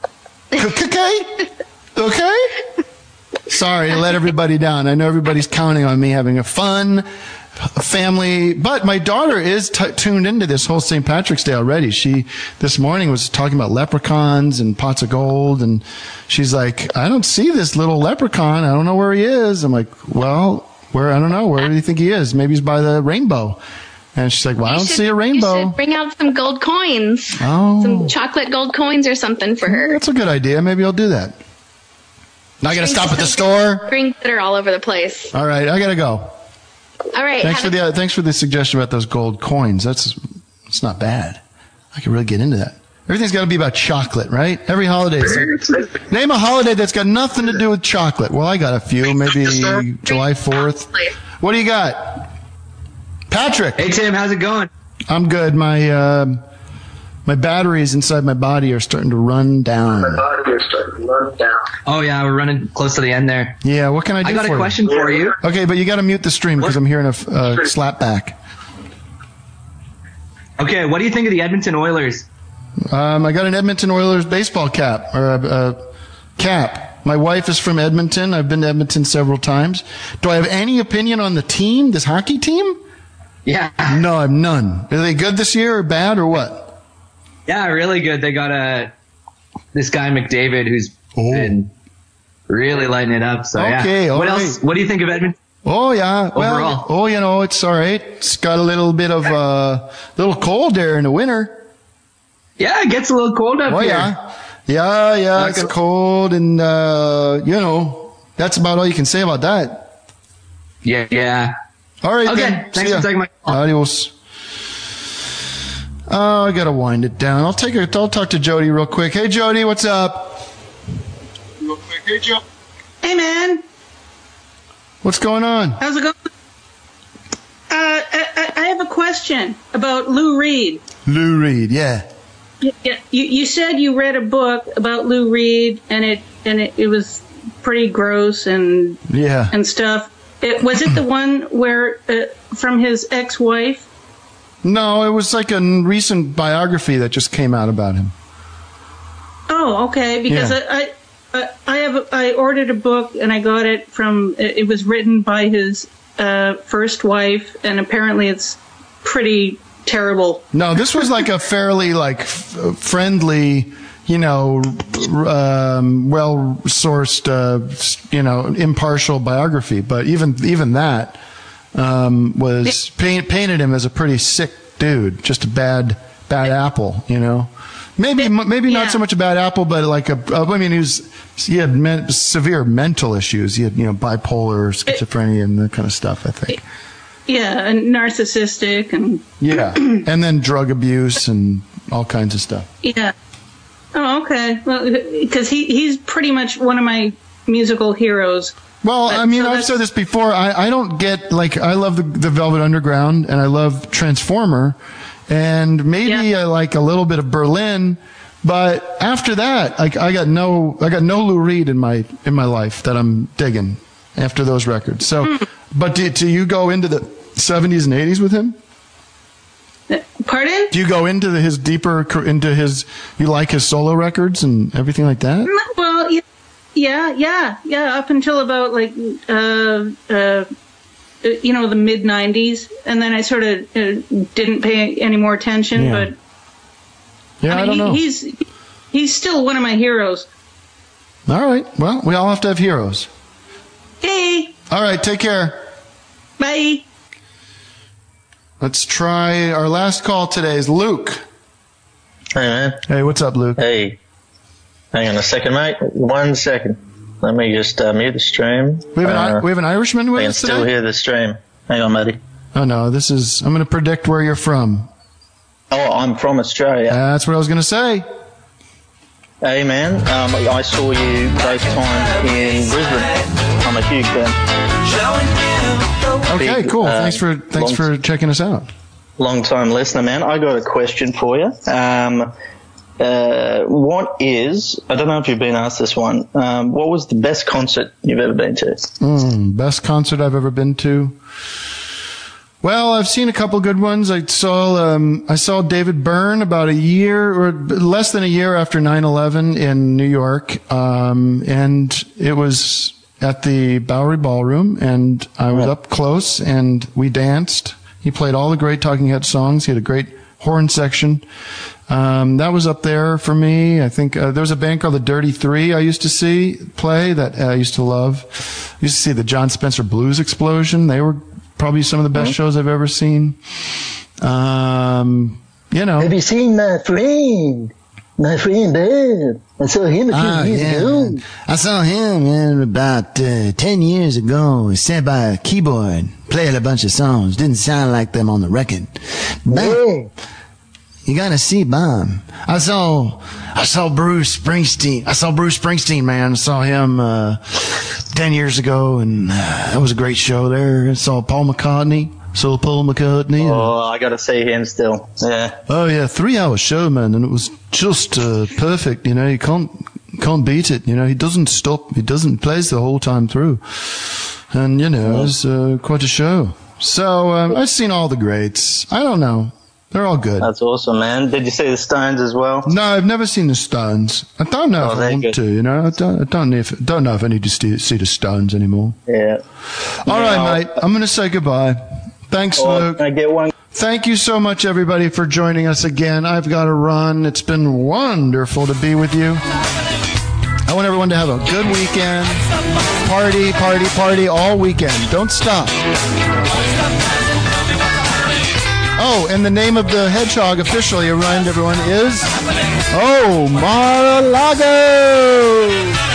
Okay? Okay? Sorry to let everybody down. I know everybody's counting on me having a fun family, but my daughter is t- tuned into this whole Saint Patrick's Day already. She this morning was talking about leprechauns and pots of gold, and she's like, I don't see this little leprechaun. I don't know where he is. I'm like, well, where? I don't know. Where do you think he is? Maybe he's by the rainbow. And she's like, well, I don't should- see a You rainbow. should bring out some gold coins. Oh. Some chocolate gold coins or something for her. That's a good idea. Maybe I'll do that. Now I got to stop at the store. Bring glitter all over the place. All right, I got to go. All right. Thanks have for a- the uh, thanks for the suggestion about those gold coins. That's it's not bad. I could really get into that. Everything's got to be about chocolate, right? Every holiday. Like, name a holiday that's got nothing to do with chocolate. Well, I got a few. Maybe July fourth. What do you got? Patrick. Hey, Tim. How's it going? I'm good. My uh, my batteries inside my body are starting to run down. My body is starting to run down. Oh, yeah. We're running close to the end there. Yeah. What can I do I got for a you? question for you. Okay, but you got to mute the stream because I'm hearing a uh, slap back. Okay. What do you think of the Edmonton Oilers? Um, I got an Edmonton Oilers baseball cap, or a, a cap. My wife is from Edmonton. I've been to Edmonton several times. Do I have any opinion on the team, this hockey team? Yeah. No, I have none. Are they good this year or bad or what? Yeah, really good. They got a this guy McDavid who's oh. been really lighting it up. So okay, yeah. All what right. else? What do you think of Edmonton? Oh yeah. Well, overall? Oh, you know, it's all right. It's got a little bit of a uh, little cold there in the winter. Yeah, it gets a little cold up oh, here. yeah. Yeah, yeah, Not it's gonna- cold and, uh, you know, that's about all you can say about that. Yeah, yeah. All right, Okay, then. thanks See ya. for taking my call. Adios. Oh, I gotta wind it down. I'll take a, I'll talk to Jody real quick. Hey, Jody, what's up? Real quick, hey Joe. Hey, man. What's going on? How's it going? Uh, I, I have a question about Lou Reed. Lou Reed, yeah. Yeah, you, you said you read a book about Lou Reed, and it and it, it was pretty gross and Yeah. and stuff. It, was it the one where uh, from his ex-wife? No, it was like a recent biography that just came out about him. Oh, okay. Because Yeah. I, I I have a, I ordered a book and I got it from. It was written by his uh, first wife, and apparently it's pretty terrible. No, this was like a fairly like f- friendly, you know, um, well-sourced, uh, s- you know, impartial biography. But even even that um, was paint, painted him as a pretty sick dude, just a bad bad apple, you know. Maybe maybe not so much a bad apple, but like a. I mean, he was he had men, severe mental issues. He had you know bipolar, schizophrenia, and that kind of stuff. I think. Yeah, and narcissistic and Yeah, and then drug abuse and all kinds of stuff. yeah. Oh, okay. Well, because he he's pretty much one of my musical heroes. Well, I mean, I've said this before. I, I don't get like I love the, the Velvet Underground and I love Transformer, and maybe I like a little bit of Berlin, but after that, like I got no I got no Lou Reed in my in my life that I'm digging after those records. So, but do, do you go into the seventies and eighties with him? Pardon? Do you go into the, his deeper into his you like his solo records and everything like that? Well, yeah, yeah, yeah, yeah. Up until about like uh, uh, you know the mid nineties, and then I sort of uh, didn't pay any more attention. Yeah. But Yeah, I, I don't mean, know. he, he's he's still one of my heroes. All right. Well, we all have to have heroes. Hey, All right. Take care. bye. Let's try our last call today is Luke. Hey, man. Hey, what's up, Luke? Hey. Hang on a second, mate. One second. Let me just uh, mute the stream. We have an, uh, we have an Irishman with I can us still today? hear the stream. Hang on, buddy. Oh, no. This is, I'm going to predict where you're from. Oh, I'm from Australia. That's what I was going to say. Hey, man. Um, I saw you both times in Brisbane. I'm a huge fan. Okay, Big, cool. uh, thanks for thanks long- for checking us out. Long time listener, man. I got a question for you. Um, uh, what is, I don't know if you've been asked this one, um, what was the best concert you've ever been to? Mm, best concert I've ever been to. Well, I've seen a couple good ones. I saw um, I saw David Byrne about a year or less than a year after nine eleven in New York, um, and it was at the Bowery Ballroom, and I was up close, and we danced. He played all the great Talking Head songs. He had a great horn section. Um, that was up there for me. I think uh, there was a band called the Dirty Three I used to see play that I used to love. I used to see the John Spencer Blues Explosion. They were probably some of the best shows I've ever seen. Um, you know. Have you seen my friend? My friend Bev. I saw him a few Ah, years yeah, ago. man. I saw him man, about uh, ten years ago. He sat by a keyboard, played a bunch of songs. Didn't sound like them on the record. But, you're gonna see Bomb. I saw, I saw Bruce Springsteen. I saw Bruce Springsteen, man. I saw him uh, ten years ago, and uh, that was a great show there. I saw Paul McCartney. Saw Paul McCartney. Oh, I got to see him still. Yeah. Oh yeah, three-hour show, man, and it was just uh, perfect. You know, you can't can't beat it. You know, he doesn't stop. He doesn't he plays the whole time through, and you know, it was uh, quite a show. So um, I've seen all the greats. I don't know. They're all good. That's awesome, man. Did you see the Stones as well? No, I've never seen the Stones. I don't know Oh, if I they're want good. to. You know, I don't. I don't know if don't know if I need to see, see the Stones anymore. Yeah. All right, No. mate. I'm going to say goodbye. Thanks, Oh, Luke. can I get one? Thank you so much, everybody, for joining us again. I've got to run. It's been wonderful to be with you. I want everyone to have a good weekend. Party, party, party all weekend. Don't stop. Oh, and the name of the hedgehog officially, I remind everyone, is Oh, Mar-a-Lago!